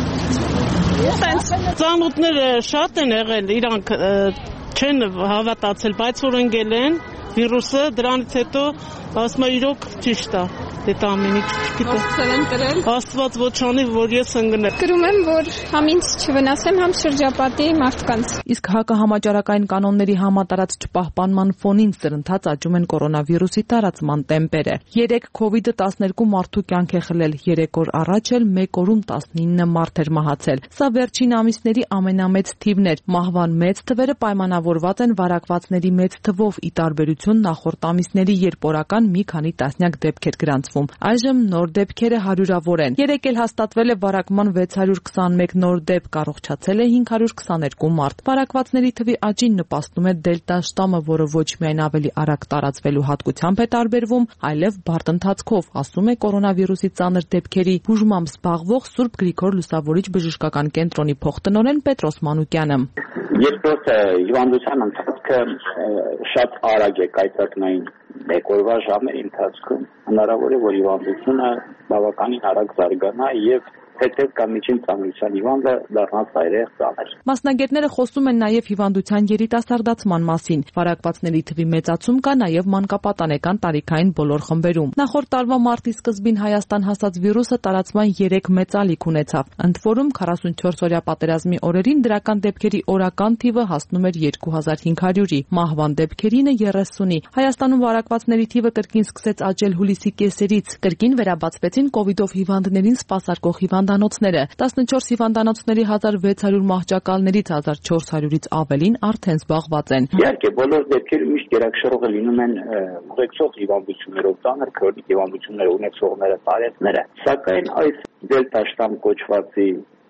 Ծանոթները շատ են եղել, իրանք չեն հավատացել, բայց որ ընկել են վիրուսը, դրանից հետո ասում եմ իրոք ճիշտ է։ Դե ամենից գիտեմ։ Աստված ոչ անի, որ ես ընկնեմ։ Կրում եմ, որ համ ինձ չվնասեմ, համ շրջապատի մարդկանց։ Իսկ հակահամաճարակային կանոնների համատարած չպահպանման ֆոնին սրընթաց աճում են կորոնավիրուսի տարածման տեմպերը։ Երեք քովիդը տասներկու մարդու կյանք է խլել, երեք օր առաջ էլ մեկ օրում տասնինը մարդ էր մահացել։ Սա վերջին ամիսների ամենամեծ թիվն էր։ Մահվան մեծ թվերը պայմանավորված են վարակվածների մեծ թվով, ի տարբերություն նախորդ ամիսների, երբ օրական մի քանի տասնյակ դեպքեր գրանցվում։ Այժմ նոր դեպքերը հարյուրավոր են։ Երեկ էլ հաստատվել է վարակման վեց հարյուր քսանմեկ նոր դեպք, առողջացել է հինգ հարյուր քսաներկու մարդ։ Վարակվածների թվի աճին նպաստում է դելտա շտամը, որը ոչ միայն ավելի արագ տարածվելու հատկությամբ է տարբերվում, այլև բարդ ընթացքով, ասում է կորոնավիրուսի ծանր դեպքերի բուժմամբ զբաղվող Սուրբ Գրիգոր Լուսավորիչ բժշկական կենտրոնի փոխտնօրեն Պետրոս Մանուկյանը։ Երկրորդ հիվանդության ընթացքը շատ արագ է կայծակնային մեկ օրվա ժամերի ընթացքում հնարավոր է, որ հիվանդությունը բավականին արագ զարգանա եւ հետեւ կամ միջին ծանրության հիվանդը դառնա ծայրահեղ ծանր։ Մասնագետները խոսում են նաև հիվանդության երիտասարդացման մասին։ Վարակվածների թվի մեծացում կա նաև մանկապատանեկան տարիքային բոլոր խմբերում։ Նախորդ տարվա մարտի սկզբին Հայաստան հասած վիրուսը տարածման երեք մեծ ալիք ունեցավ։ Ընդ որում քառասունչորս օրյա պատերազմի օրերին դրական դեպքերի օրական թիվը հասնում էր երկու հազար հինգ հարյուրի, մահվան դեպքերինը երեսունի։ Հայաստանում վարակվածների թիվը կրկին սկսեց աճել հուլիսի կեսերից։ Կրկին վերաբացվեցին կովիդով հիվանդներին սպասարկող հիվանդանոցները։ տասնչորս հիվանդանոցների հազար վեց հարյուր մահճակալներից հազար չորս հարյուրից ավելին արդեն զբաղված են։ Իհարկե, բոլոր դեպքերում միշտ գերակշռողը լինում են ուղեկցող հիվանդություններով, ծանր քրոնիկ հիվանդություններ ունեցողները, տարեցները։ Սակայն այս դելտա շտամ կոչվածի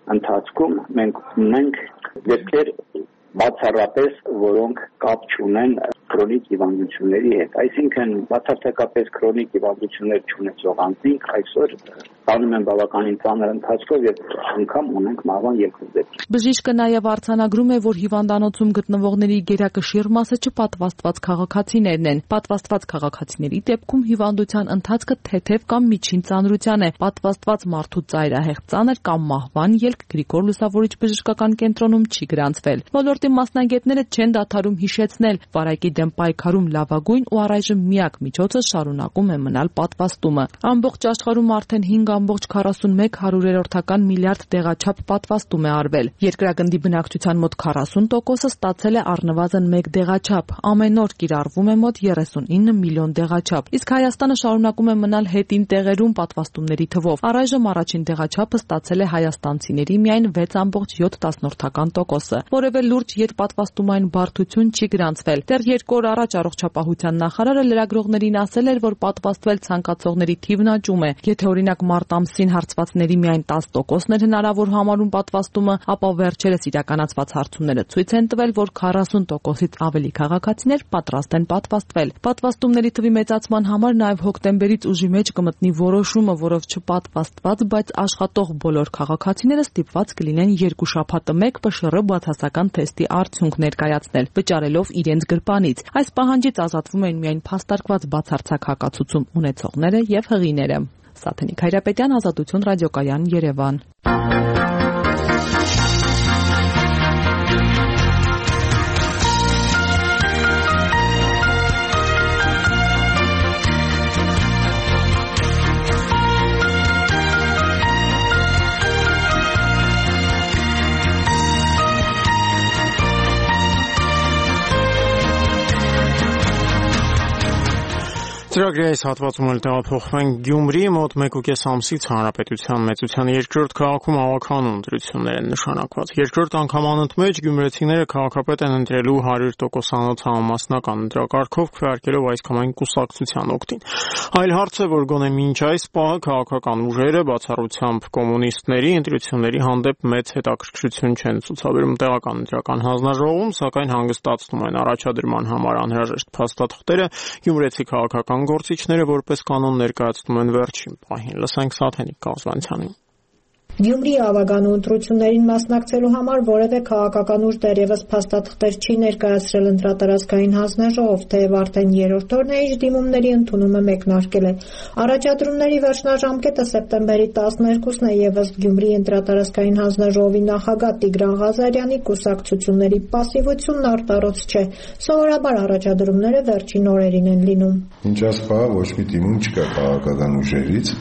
ընթացքում մենք ունենք դեպքեր բացառապես, որոնք կապ չունեն քրոնիկ հիվանդությունների հետ, այսինքն բացարձակապես քրոնիկ հիվանդություններ չունեցող անձինք այսօր ստանում են բավականին ծանր ընթացքով եւ անգամ ունենք մահվան երկու դեպք։ Բժիշկը նաեւ արձանագրում է, որ հիվանդանոցում գտնվողների գերակշիռ մասը չպատվաստված քաղաքացիներն են։ Պատվաստված քաղաքացիների դեպքում հիվանդության ընթացքը թեթև կամ միջին ծանրության է, պատվաստված մարդու ծայրահեղ ծանր կամ մահվան ելք Գրիգոր Լուսավորիչ բժշկական կենտրոնում չի գրանցվել։ Ոլորտի մասնագետները չեն դադարում հիշեցնել, վարակի դեմ պայքարում լավագույն ու առայժմ միակ միջոցը շարունակում է մնալ պատվաստումը։ Ամբողջ աշխարհում արդեն հինգ ամբողջ քառասունմեկ հարյուրերորդական միլիարդ դեղաչափ պատվաստում է արվել։ Երկրագնդի բնակչության մոտ քառասուն տոկոսը ստացել է առնվազն մեկ դեղաչափ։ Ամեն օր կիրառվում է մոտ երեսունինը միլիոն դեղաչափ։ Իսկ Հայաստանը շարունակում է մնալ հետին տեղերում պատվաստումների թվով։ Առայժմ առաջին դեղաչափը ստացել է հայաստանցիների միայն վեց ամբողջ յոթ տոկոսը։ Որևէ լուրջ ետպատվաստումային բարդություն չի գրանցվել։ Դեռ երկու օր առաջ առողջապահության նախարարը լրագրողներին ասել էր, որ պատվաստվել ցանկացողների թիվն աճում է։ Եթե օրինակ մարտ ամսին հարցվածների միայն տասը տոկոսն էր հնարավոր համարում պատվաստումը, ապա վերջերս իրականացված հարցումները ցույց են տվել, որ քառասուն տոկոսից ավելի քաղաքացիներ պատրաստ են պատվաստվել։ Պատվաստումների թվի մեծացման համար նաև հոկտեմբերից ուժի մեջ կմտնի որոշումը, որով չպատվաստված, բայց աշխատող բոլոր քաղաքացիները ստիպված կլինեն երկու շաբաթը մեկ ՊՇՌ բացասական թեստի արդյունք ներկայացնել, վճարելով իրենց գրպանից։ Այս պահանջից ազատվում են միայն փաստարկված բացարձակ հակացուցում ունեցողները եւ հղիները։ Սաթենիկ Հայրապետյան, Ազատություն ռադիոկայան, Երևան։ Ծրագրի այս հատվածում էլ տեղափոխվենք Գյումրի, մոտ մեկուկես ամսից Հանրապետության մեծության երկրորդ քաղաքում ավականու ընտրություններ են նշանակված։ Երկրորդ անգամ անընդմեջ գյումրեցիները քաղաքապետ են ընտրելու հարյուր տոկոսանոց համամասնական ընտրակարգով քվեարկելով այսքամային կուսակցության օգտին։ Այլ հարց է, որ գոնե մինչ այս պահը քաղաքական ուժերը բացառությամբ կոմունիստների ընտրությունների հանդեպ մեծ հետաքրքրություն չեն ցուցաբերում տեղական ընտրական հանձնաժողովում, սակայն հանգստացնում են առաջադրման համար անհրաժեշտ փաստաթղթերը գյումրեցի քաղաքական գործիչները որպես կանոն ներկայացնում են վերջին պահին։ Լսենք Սաթենիկ Կազվանցյանին։ Գյումրիի ավագանու ընտրություններին մասնակցելու համար որևէ քաղաքական ուժ դեռևս փաստաթղթեր չի ներկայացրել ընտրատարածքային հանձնաժողով, թեև արդեն երրորդ օրն է ինչ դիմումների ընդունումը մեկնարկել է։ Առաջադրումների վերջնաժամկետը սեպտեմբերի տասներկուսն է եւ ըստ Գյումրիի ընտրատարածքային հանձնաժողովի նախագահ Տիգրան Ղազարյանի կուսակցությունների պասիվությունն արտառոց չէ։ Սովորաբար առաջադրումները վերջին օրերին են լինում։ Ինչ ասպա ոչ մի դիմում չկա քաղաքական ուժերից։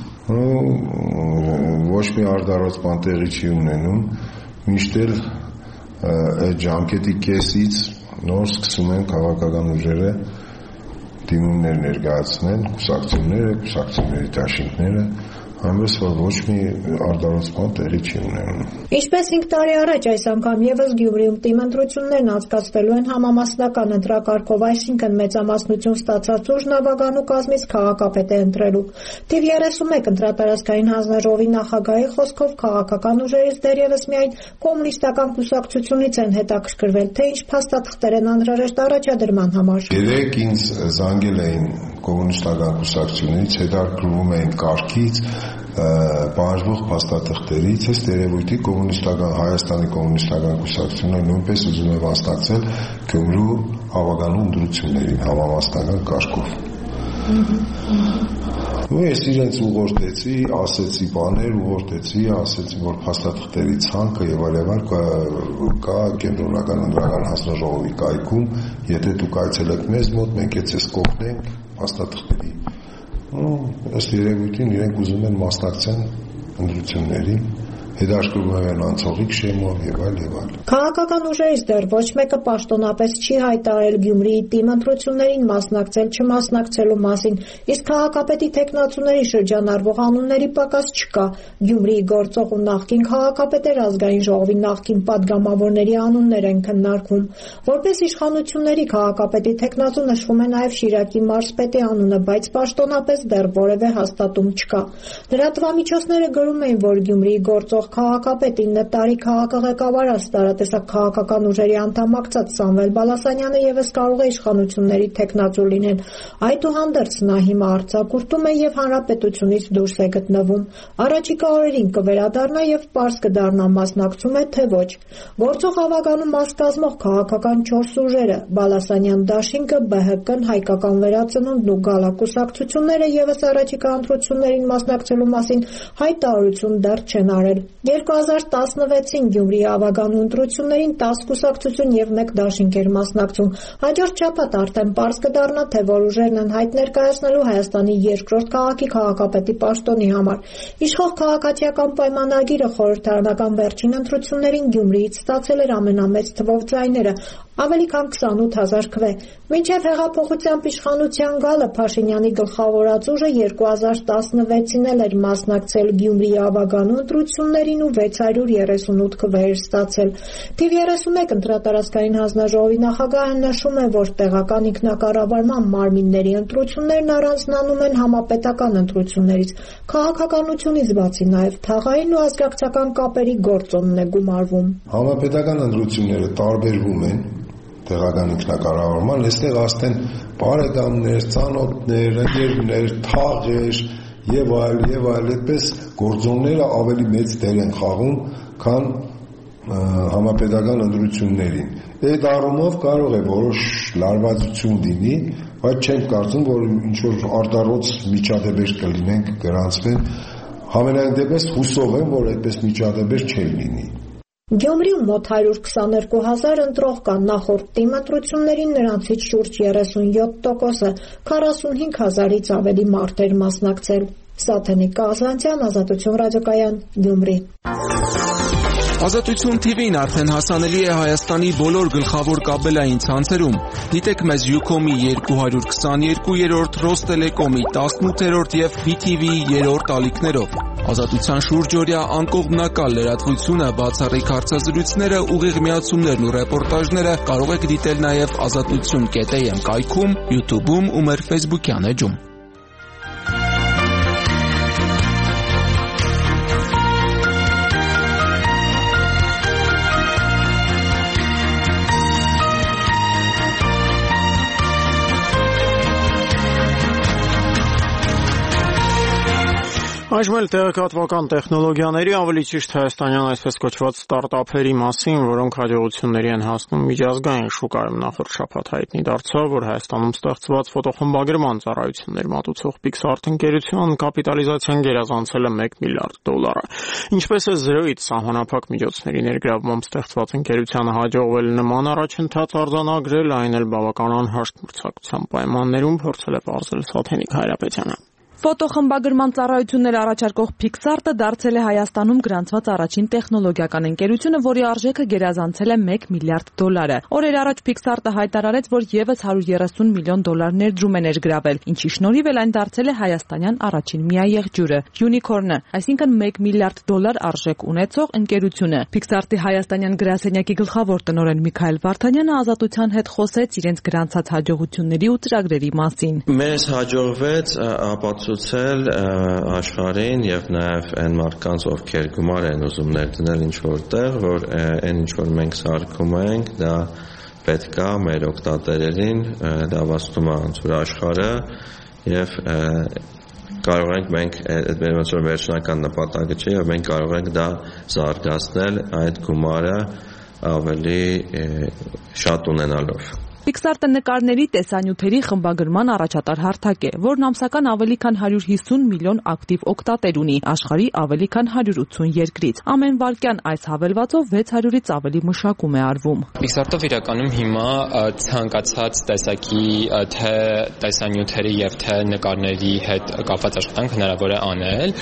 Ոչ մի արդարացման տեղի չի ունենում, միշտ էլ այդ ժամկետի կեսից նոր սկսում են քաղաքական ուժերը դիմումներ ներկայացնել, կուսակցությունները, կուսակցությունների դաշինքները, այնպես որ ոչ մի արդարացման տեղի չի ունենում։ Ինչպես հինգ տարի առաջ այս անգամ եւս Գյումրիում թիմ ընտրություններն անցկացվելու են համամասնական ընտրակարգով, այսինքն մեծամասնություն ստացած ուժն ավագանու կազմից քաղաքապետ է ընտրելու։ Թիվ երեսունմեկ ընտրատարածքային հանձնաժողովի նախագահի խոսքով քաղաքական ուժերից դեռևս միայն կոմունիստական կուսակցությունից են հետաքրքրվել, թե ինչ փաստաթղթեր են անհրաժեշտ առաջադրման համար։ Երեք ինձ զանգել էին կոմունիստական կուսակցությունից, հետաքրքրվում էին կարգից, պահանջվող փաստաթղթերից, ըստ երևույթի կոմունիստական Հայաստանի կոմունիստական կուսակցությունը նույնպես ուզում է մասնակցել Գյումրու ավագանու ընտրություններին համամասնական կարգով։ Ու ես իրենց ուղղորդեցի, ասեցի բաներ, ուղղորդեցի, ասեցի, որ փաստաթղթերի ցանկը եւ այլն կա կենտրոնական ընտրական հանձնաժողովի կայքում, եթե դուք այցելեք մեզ մոտ, մենք էս կօգնենք փաստաթղթերի։ Ու ըստ երևույթին իրենք ուզում են մասնակցեն ընտրություններին, հետաքրքրվում են անցողիկ շեմով եւ այլ եւ այլ։ Քաղաքական ուժերից դեռ ոչ մեկը պաշտոնապես չի հայտարարել Գյումրիի թիմ ընտրություններին մասնակցել չմասնակցելու մասին, իսկ քաղաքապետի տեխնացուների շրջանառվող անունների պակաս չկա։ Գյումրիի գործող ու նախկին քաղաքապետեր ազգային ժողովի նախկին падգամավորների անուններ են քննարկվում։ Որպես իշխանությունների քաղաքապետի տեխնացու նշվում է նաև Շիրակի մարզպետի անունը, բայց պաշտոնապես դեռ որևէ հաստատում չկա։ Լրատվամիջոցները գրում էին, որ Գյումրիի գործող գործող քաղաքապետ ինը տարի քաղաքղեկավարած տարատեսակ քաղաքական ուժերի անդամակցած Սամվել Բալասանյանը եւս կարող է իշխանությունների թեկնածու լինել։ Այդուհանդերձ նա հիմա արձակուրդում է եւ հանրապետությունից դուրս է գտնվում։ Առաջիկա օրերին կվերադառնա եւ պարզ կդառնա մասնակցում է թե ոչ։ Գործող հավագանում մաս կազմող քաղաքական չորս ուժերը՝ Բալասանյան դաշինքը, Բ Հ Կն, Հայկական վերածնունդն ու Գալա կուսակցությունները եւս առաջիկա ընտրություններին մասնակցելու մասին հայտարարություն դեռ չեն արել։ երկու հազար տասնվեցին Գյումրիի ավագանու ընտրություններին տաս կուսակցություն եւ մեկ դաշինք էր մասնակցում։ Հաջորդ շաբաթ արդեն պարզ կդառնա, թե որ ուժերն են հայտ ներկայացնելու Հայաստանի երկրորդ քաղաքի քաղաքապետի պաշտոնի համար։ Իշխող քաղաքացիական պայմանագիրը խորհրդարանական վերջին ընտրություններին Գյումրիից ստացել էր ամենամեծ թվով ձայները՝ ավելի քան քսանութ հազար քվե։ Մինչև հեղափոխությամբ իշխանության գալը Փաշինյանի գլխավորած ուժը երկու հազար տասնվեցին էլ էր մասնակցել Գյումրիի ավագանու ընտրություններին ու վեց հարյուր երեսունութ քվե էր ստացել։ Թիվ երեսունմեկ ընտրատարածքային հանձնաժողովի նախագահը նշում է, որ տեղական ինքնակառավարման մարմինների ընտրություններն առանձնանում են համապետական ընտրություններից։ Քաղաքականությունից բացի նաև թաղային ու ազգակցական կապերի գործոնն է գումարվում։ Համապետական ընտրությունները տարբերվում են տեղական ինքնակառավարման, այստեղ աստեն բարեկամներ, ծանոթներ, ընկերներ, թաղեր եւ այլ եւ այլ այդպես գործոնները ավելի մեծ դեր են խաղում, քան համապետական ընտրություններին։ Այդ առումով կարող է որոշ լարվածություն լինի, բայց չեմ կարծում, որ ինչ որ արտառոց միջադեպեր կլինենք, գրանցվեն։ Համենայն դեպս հուսով եմ, որ այդպես միջադեպեր չեն լինի։ Գյումրիում մոտ հարյուր քսաներկու հազար ընտրող կան, նախորդ թիմ ընտրություններին նրանցից շուրջ երեսունյոթ տոկոսը, քառասունհինգ հազարից ավելի մարդ էր մասնակցել։ Սաթենիկ Կազանցյան, Ազատություն ռադիոկայան, Գյումրի։ Ազատություն թի վին արդեն հասանելի է Հայաստանի բոլոր գլխավոր կաբելային ցանցերում։ Դիտեք մեզ Յուքոմի երկու հարյուր քսաներկուերորդ, Ռոստելեկոմի տասնութերորդ եւ Բի Թի Վիի երրորդ ալիքներով։ Ազատության շուրջօրյա անկողմնակալ լրատվությունը, բացառիկ հարցազրույցները, ուղիղ միացումներն ու ռեպորտաժները կարող եք դիտել նաև ազատություն կետ էյ էմ կայքում, յութուբում ու մեր ֆեյսբուքյան էջում։ Այժմ էլ տեղեկատվական տեխնոլոգիաների, ավելի ճիշտ հայաստանյան այսպես կոչված ստարտափերի մասին, որոնք հաջողությունների են հասնում միջազգային շուկայում։ Նախորդ շաբաթ հայտնի դարձավ, որ Հայաստանում ստեղծված ֆոտոխմբագրման ծառայություններ մատուցող PixArt ընկերության կապիտալիզացիան գերազանցել է մեկ միլիարդ դոլարը։ Ինչպես է զրոյից սահմանափակ միջոցների ներգրավմամբ ստեղծված ընկերությանը հաջողվել նման առաջընթաց արձանագրել, այն էլ բավական անհաշտ մրցակցության պայմաններում, փորձել է պարզել Սաթենիկ Հայրապետյանը։ Ֆոտոխմբագրման ծառայություններ առաջարկող PixArt-ը դարձել է Հայաստանում գրանցված առաջին տեխնոլոգիական ընկերությունը, որի արժեքը գերազանցել է մեկ միլիարդ դոլարը։ Օրեր առաջ PixArt-ը հայտարարեց, որ եւս հարյուր երեսուն միլիոն դոլար ներդրում է ներգրավել, ինչի շնորհիվ էլ այն դարձել է հայաստանյան առաջին միաեղջյուրը, Unicorn-ը, այսինքն մեկ միլիարդ դոլար արժեք ունեցող ընկերությունը։ PixArt-ի հայաստանյան գրասենյակի գլխավոր տնօրեն Միքայել Վարդանյանը Ազատության հետ խոսեց իրենց գրանցած հաջողությունների ու ծրագրերի մասին։ Մեզ հաջողվեց ապացուցել աշխարհին եւ նաեւ այն մարդկանց, ովքեր գումար են ուզում ներդնել ինչ որտեղ, որ այն ինչ որ մենք սարքում ենք, դա պետք է մեր օգտատերերին լավացնում անցուր աշխարհը եւ կարող ենք մենք այդ մեր վերջնական նպատակը չէ, եւ մենք կարող ենք դա զարգացնել այդ գումարը ավելի շատ ունենալով։ PixArt-ը նկարների, տեսանյութերի խմբագրման առաջատար հարթակ է, որն ամսական ավելի քան հարյուր հիսուն միլիոն ակտիվ օգտատեր ունի, աշխարհի ավելի քան հարյուր ութսուն երկրից։ Ամեն վայրկյան այս հավելվածով վեց հարյուրից ավելի մշակում է արվում։ PixArt-ով իրականում հիմա ցանկացած տեսակի թե տեսանյութերի եւ թե նկարների հետ կապված աշխատանք հնարավոր է անել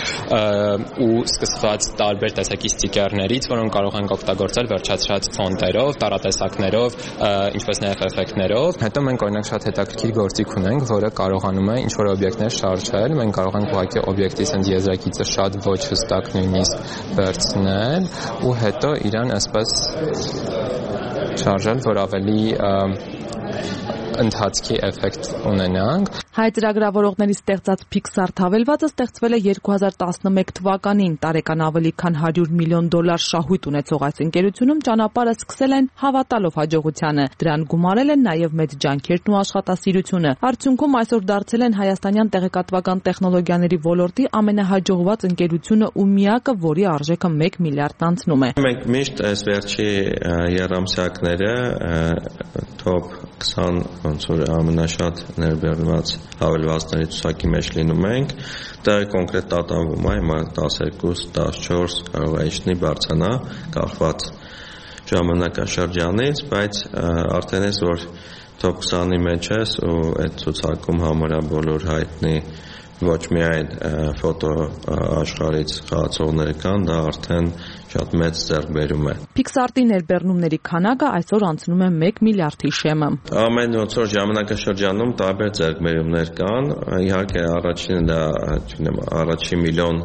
ու սկսված տարբեր տեսակի ստիկերներից, որոնք կարող ենք օգտագործել վերջացրած ֆոնտերով, տարատեսակներով, ինչպես նաեւ էֆեկտներով։ Հետո մենք օրինակ շատ հետաքրքիր գործիք ունենք, որը կարողանում է ինչ-որ օբյեկտներ շարժել։ Մենք կարող ենք ուղղակի օբյեկտի sense եզրակիցը շատ ոչ հստակ նույնիսկ վերցնել ու հետո իրան այսպես շարժել, որ ավելի ընթացքի էֆեկտ ունենանք։ Հայ ծրագրավորողների ստեղծած Pixar հավելվածը ստեղծվել է երկու հազար տասնմեկ թվականին։ Տարեկան ավելի քան հարյուր միլիոն դոլար շահույթ ունեցող այս ընկերությունում ճանապարհը սկսել են հավատալով հաջողությանը։ Դրան գումարել են նաև մեծ ջանքերն ու աշխատասիրությունը։ Արդյունքում այսօր դարձել են հայաստանյան տեղեկատվական տեխնոլոգիաների ոլորտի ամենահաջողված ընկերությունը ու միակը, որի արժեքը մեկ միլիարդն անցնում է։ Մենք միշտ այս վերջի երամսյակները top քսան ոնց որ ամենաշատ ներբեռնված հավելվածների ցուցակի մեջ լինում ենք, դա կոնկրետ տատանվում է, հիմա տասներկու, տասնչորս կարող է իջնի բարձրանա, կախված ժամանակաշրջանից, բայց արդեն ես որ top քսանի մեջ ես ու այդ ցուցակում համարյա բոլոր հայտնի ոչ միայն ֆոտո աշխարհից խաղացողներ կան, դա արդեն շատ մեծ ձեռքբերում է։ Pixar-ի ներբեռնումների քանակը այսօր անցնում է մեկ միլիարդի շեմը։ Ամեն ոնց որ ժամանակաշրջանում տարբեր ձեռքբերումներ կան, իհարկե առաջինը դա, չգիտեմ, առաջի միլիոն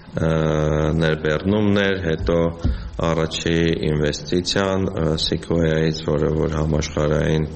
ներբեռնումներ, հետո առաջի ինվեստիցիան Sequoia-ից, որը որ համաշխարհային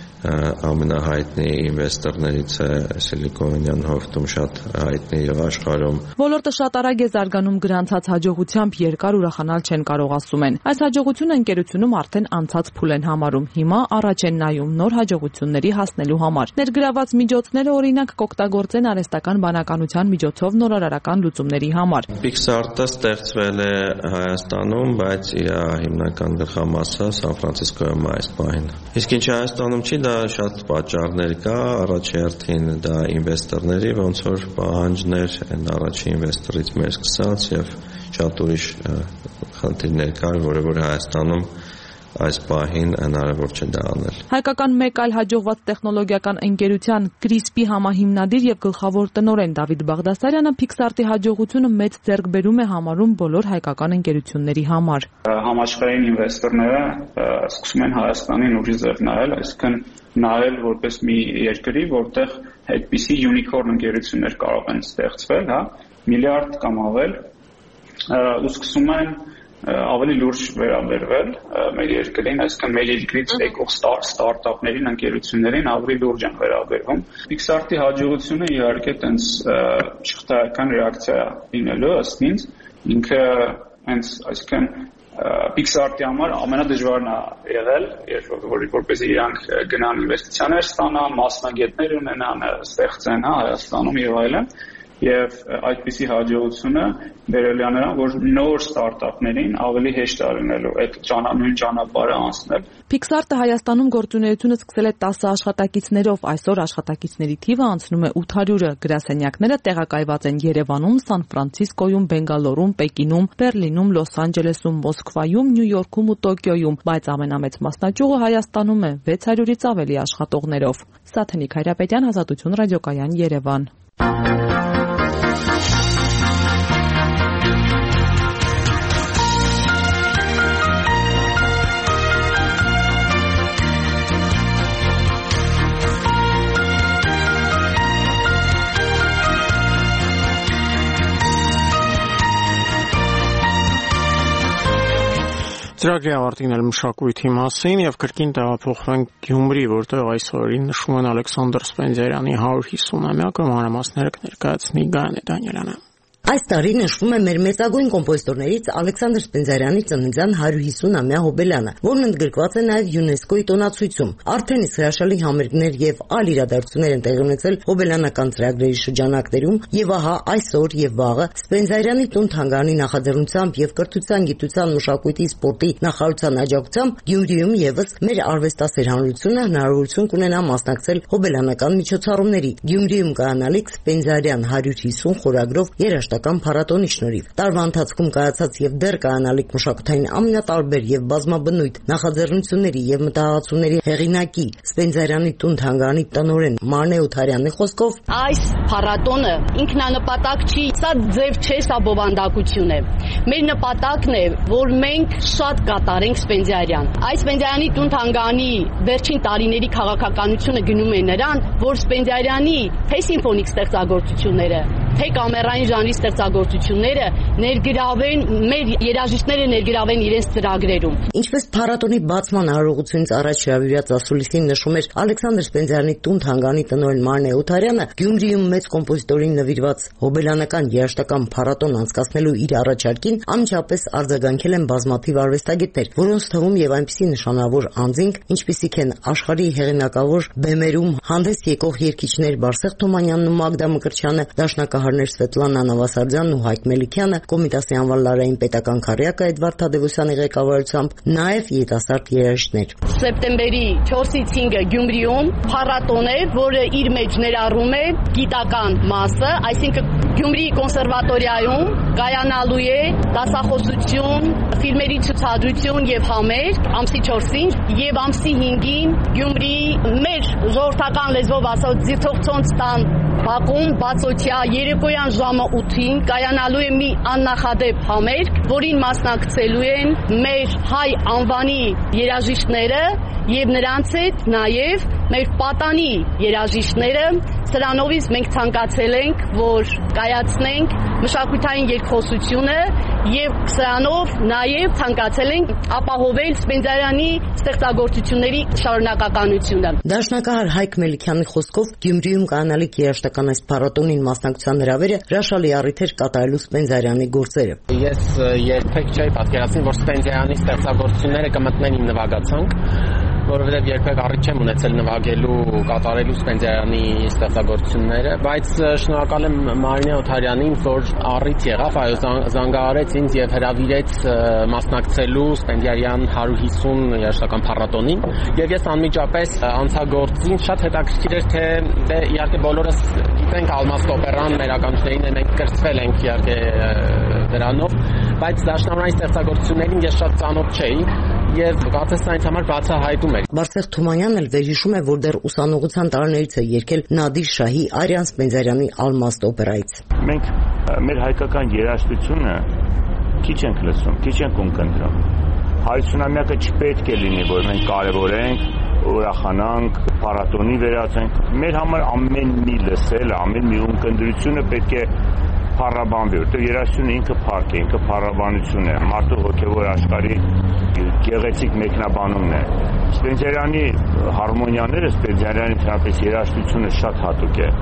ամենահայտնի ինվեստորներից է Սիլիկոնյան հովտում շատ հայտնի եւ աշխարհում։ Ոլորտը շատ արագ է զարգանում գրանցած հաջողությամբ երկար ուրախանալ չեն կարող ասում են։ Այս հաջողությունը ընկերությունում արդեն անցած փուլ են համարում։ Հիմա առաջ են նայում նոր հաջողությունների հասնելու համար։ Ներգրաված միջոցները օրինակ կօգտագործեն արհեստական բանականության միջոցով նորարարական լուծումների համար։ Pixar-ը ստեղծվել է Հայաստանում, բայց իր հիմնական գլխամասը Սան Ֆրանցիսկոյում է այս պահին։ Իսկ ինչ Հայաստանում չի, դա շատ պատճառներ կա, առաջի հերթին դա ինվեստորների ոնց որ պահանջներ են առաջի ինվեստորից մեր սկսած եւ շատ ուրիշ խնդիրներ կար, որը որ Հայաստանում այս պահին հնարավոր չէ դա անել։ Հայկական մեկ այլ հաջողված տեխնոլոգիական ընկերության Crisp-ի համահիմնադիր եւ գլխավոր տնօրեն Դավիթ Բաղդասարյանը Pixar-ի հաջողությունը մեծ ձեռքբերում է համարում բոլոր հայկական ընկերությունների համար։ Համաշխարհային ինվեստորները սկսում են Հայաստանին ուրիշ ձև նայել, այսինքն նայել որպես մի երկրի, որտեղ այդպիսի unicorn ընկերություններ կարող են ստեղծվել, հա, միլիարդ կամ ավել, ու սկսում են ավելի լուրջ վերաբերվել մեր երկրին, այսինքն մեր երկրից եկող ստարտափներին, ընկերություններին ավելի լուրջ են վերաբերվում։ Pixar-ի հաջողությունը իհարկե տենց շղթայական ռեակցիա լինելու ըստ ինձ, ինքը հենց այսինքն Pixar-ի համար ամենադժվարն է եղել, երբ որ որպես իրանք գնան ինվեստիցիաներ ստանան, մասնագետներ ունենան, ստեղծեն, հա, Հայաստանում եւ այլն։ Եվ այդպիսի հաջողությունը բերել է նրան, որ նոր ստարտափներին ավելի հեշտ է լինելու այդ նույն ճանապարհը անցնել։ Pixar-ը Հայաստանում գործունեությունը սկսել է տասը աշխատակիցներով, այսօր աշխատակիցների թիվը անցնում է ութ հարյուրը։ Գրասենյակները տեղակայված են Երևանում, Սան Ֆրանցիսկոյում, Բենգալորում, Պեկինում, Բերլինում, Լոս Անջելեսում, Մոսկվայում, Նյու Յորքում ու Տոկիոյում, բայց ամենամեծ մասնաճյուղը Հայաստանում է վեց հարյուրից ավելի աշխատողներով։ Սաթենիկ Հայրապետյան, Ազատություն ռադիոկայան, Երևան։ Ծրագրի ավարտին էլ մշակույթի մասին եւ կրկին տեղափոխվենք Գյումրի, որտեղ այսօրին նշում են Ալեքսանդր Սպենդիարյանի հարյուր հիսունամյակը, մանրամասները կներկայացնի Գայանե Դանիելյանը։ Այս տարի նշվում է մեր մեծագույն կոմպոզիտորներից Ալեքսանդր Սպենդիարյանի ծննդյան հարյուր հիսունամյա հոբելյանը, որն ընդգրկված է նաև ՅՈՒՆԵՍԿՕ-ի տոնացույցում։ Արդեն իսկ հրաշալի համերգներ եւ այլ իրադարձություններ են տեղի ունեցել հոբելյանական ծրագրերի շրջանակներում, եւ ահա այսօր եւ վաղը Սպենդիարյանի տուն-թանգարանի նախաձեռնությամբ եւ Կրթության, Գիտության, Մշակույթի, Սպորտի նախարարության աջակցությամբ Գյումրիում եւս մեր արվեստասեր հանրությունը հնարավորություն կունենա մասնակցել հոբելյանական միջոցառումների։ Գյումրիում կայանալիք Սպենդիարյան հարյուր հիսուն խորագրով երաժշտական փառատոնի շնորհիվ։ Տարվա ընթացքում կայացած եւ դեռ կայանալիք մշակութային ամենատարբեր եւ բազմաբնույթ նախաձեռնությունների եւ մտահղացումների հեղինակի Սպենդիարյանի տուն-թանգարանի տնօրեն Մարնե Օթարյանի խոսքով այս փառատոնը ինքնանպատակ չի, սա ձև չէ, սա բովանդակություն է։ Մեր նպատակն է, որ մենք շատ կատարենք Սպենդիարյան։ Այս Սպենդիարյանի տուն-թանգարանի վերջին տարիների քաղաքականությունը գնում է նրան, որ Սպենդիարյանի թե սիմֆոնիկ ստեղծագործությունները, թե կամերային ժանրի ստեղծագործությունները ներգրավեն մեր երաժիշտները ներգրավեն իրենց ծրագրերում։ Ինչպես փառատոնի բացման արարողությունից առաջ հրավիրած ասուլիսին նշում էր Ալեքսանդր Սպենդիարյանի տուն թանգանի տնօրեն Մարնե Օթարյանը, Գյումրիում մեծ կոմպոզիտորին նվիրված հոբելյանական երաժշտական փառատոն անցկացնելու իր առաջարկին անմիջապես արձագանքել են բազմաթիվ արվեստագետներ, որոնց թվում եւ այնպիսի նշանավոր անձինք, ինչպիսիք են աշխարհի հեղինակավոր բեմերում հանդես եկող երգիչներ Բարսեղ Թումանյանն ու Մագդա Մկրտչյանը, դաշնակահարներ Սվետլանա Նավասարդյանն ու Հայկ Մելիքյանը, Կոմիտասի անվան լարային պետական քարյակը Էդվարդ Թադևոսյանի ղեկավարությամբ, նաև երիտասարդ երաժիշտներ։ Սեպտեմբերի չորսից հինգը Գյումրիում փառատոն է, որը իր մեջ ներառում է գիտական մասը, այսինքն Գյումրիի կոնսերվատորիայում կայանալու է դասախոսություն, ֆիլմերի ցուցադրություն եւ համերգ ամսի չորսին եւ ամսի հինգին Գյումրիի մեր ժողովրդական լեզվով ասած ձիթողցոնց տան բակում բացօթյա երեկոյան ժամը ութին կայանալու է մի աննախադեպ համերգ, որին մասնակցելու են մեր հայ անվանի երաժիշտները եւ նրանց հետ նաեւ մեր պատանի երաժիշտները։ Սրանովից մենք ցանկացել ենք, որ կայացնենք մշակութային երկխոսությունը եւ սրանով նաեւ ցանկացել ենք ապահովել Սպենդիարյանի ստեղծագործությունների շարունակականությունը։ Դաշնակահար Հայկ Մելիքյանի խոսքով Գյումրիում կանալիք երաժշտական այս փառատոնին մասնակցության հրավերը հրաշալի առիթ էր կատարելու Սպենդիարյանի գործերը։ Ես երբեք չէի պատկերացնի, որ Սպենդիարյանի ստեղծագործությունները կմտնեն իմ նվագացանք, որովհետև երբեք առիթ չեմ ունեցել նվագելու, կատարելու Սպենդիարյանի ստեղծագործությունները, բայց շնորհակալ եմ Մարինե Օթարյանին, որ առիթ եղավ, այո, զանգահարեց ինձ եւ հրավիրեց մասնակցելու Սպենդիարյան հարյուր հիսուն երաժշտական փառատոնին, եւ ես անմիջապես անցագործին շատ հետաքրքիր էր, թե դե իհարկե բոլորս գիտենք Ալմաստ օպերան մեր ականջներին է, մենք կրթվել ենք իհարկե դրանով, բայց դաշնամուրային ստեղծագործություններին ես շատ ծանոթ չէի եւ կարծես դա ինձ համար բացահայտում էր։ Բարսեղ Թումանյանն էլ վերհիշում է, որ դեռ ուսանողության տարիներից է երգել Նադիր Շահի Արիան Սպենդիարյանի Ալմաստ օպերայից։ Մենք մեր հայկական երաժշտությունը քիչ ենք լսում, քիչ ենք ունկնդրում։ Հարյուրամյակը չպետք է լինի, որ մենք կարևորենք, ուրախանանք, փառատոնի վերածենք։ Մեր համար ամեն մի լսել, ամեն մի ունկնդրությունը պետք է փառաբանվի, որտեղ երաժշտությունը ինքը փառք է, ինքը փառաբանություն է, մարդու հոգևոր աշխարհի գեղեցիկ մեկնաբանումն է։ Սպենդիարյանի հարմոնիաները, Սպենդիարյանի թերապես երաժշտությունը շատ հատուկ է։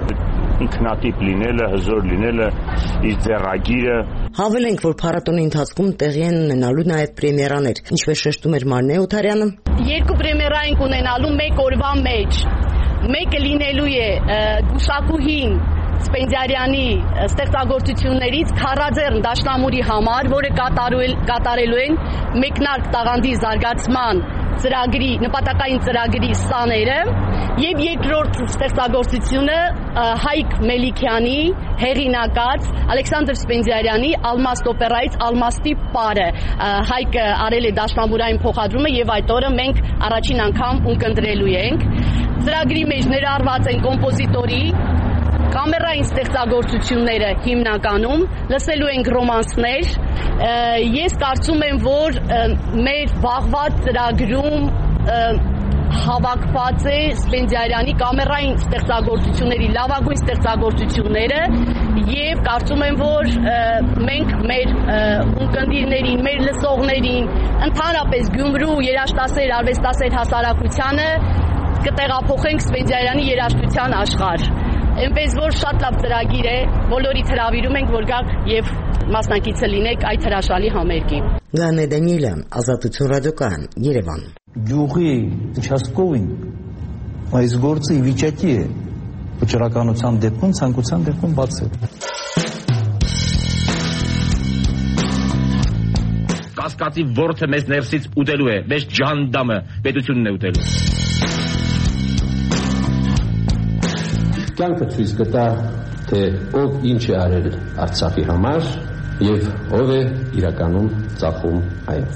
Ինքնատիպ լինելը, հզոր լինելը, իր ձեռագիրը։ Հավելենք, որ փառատոնի ընթացքում տեղի են ունենալու նաև պրեմիերաներ, ինչպես շեշտում էր Մարինե Օթարյանը։ Երկու պրեմիերա ենք ունենալու մեկ օրվա մեջ։ Մեկը լինելու է Գուշակուհին Սպենդիարյանի ստեղծագործություններից Քարաձեռն դաշնամուրի համար, որը կատարելու են մեկնարկ տաղանդի զարգացման ծրագրի, նպատակային ծրագրի սաները, եւ երկրորդ ստեղծագործությունը Հայկ Մելիքյանի հեղինակած Ալեքսանդր Սպենդիարյանի Ալմաստ օպերայից Ալմաստի պարը։ Հայկը արել է դաշնամուրային փոխադրումը եւ այդ օրը մենք առաջին անգամ ունկնդրելու ենք։ Ծրագրի մեջ ներառված են կոմպոզիտորի կամերային ստեղծագործությունները հիմնականում, լսելու ենք ռոմանսներ։ Ես կարծում եմ, որ մեր վաղվա ծրագրում հավաքված է Սպենդիարյանի կամերային ստեղծագործությունների լավագույն ստեղծագործությունները եւ կարծում եմ, որ մենք մեր ունկնդիրներին, մեր լսողներին, ընդհանրապես Գյումրու երաժշտասեր, արվեստասեր հասարակությանը կտեղափոխենք Սպենդիարյանի երաժշտության աշխարհ։ Այնպես որ շատ լավ ծրագիր է, բոլորիդ հրավիրում ենք, որ գաք եւ մասնակիցը լինեք այդ հրաշալի համերգի։ Գանե Դանիելյան, Ազատություն ռադիոկայան, Երևան։ Գյուղի участковին այս գործը ի վիճակի է վճռականության դեպքում, ցանկության դեպքում բացել։ Կասկածի ворթը մեզ ներսից ուտելու է, մեզ ջանդամը պետությունն է ուտելու։ Կյանքը ցույց կտա, թե ով ինչ է արել Արցախի համար եւ ով է իրականում ծախում այն։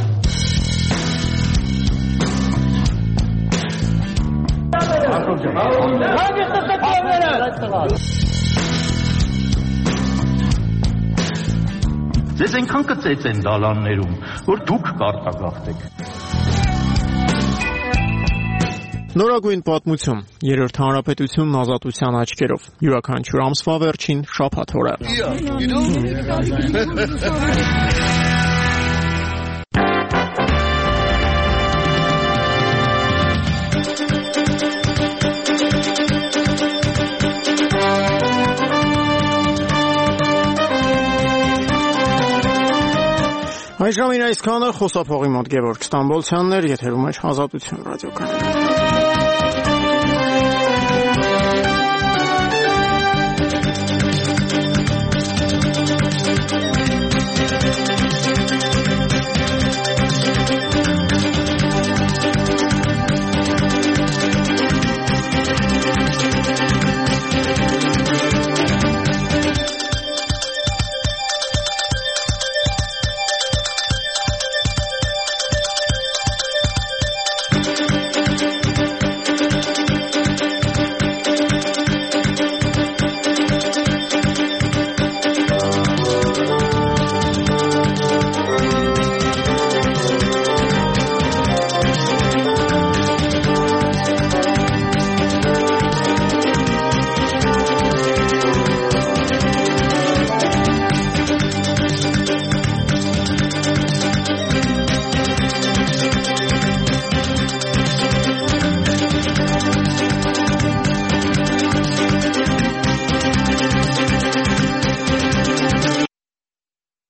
Ձեզ այնքան կծեց են դալաններում, որ դուք կարտագաղթեք։ Նորագույն պատմություն. Երրորդ հանրապետությունն ազատության աչքերով. յուրաքանչյուր ամսվա վերջին շաբաթ օրը։ Այժմին այսքանը, խոսափողի մոտ Գևորգ Ստամբոլցյանն էր, եթերում էր Ազատություն ռադիոկայանը։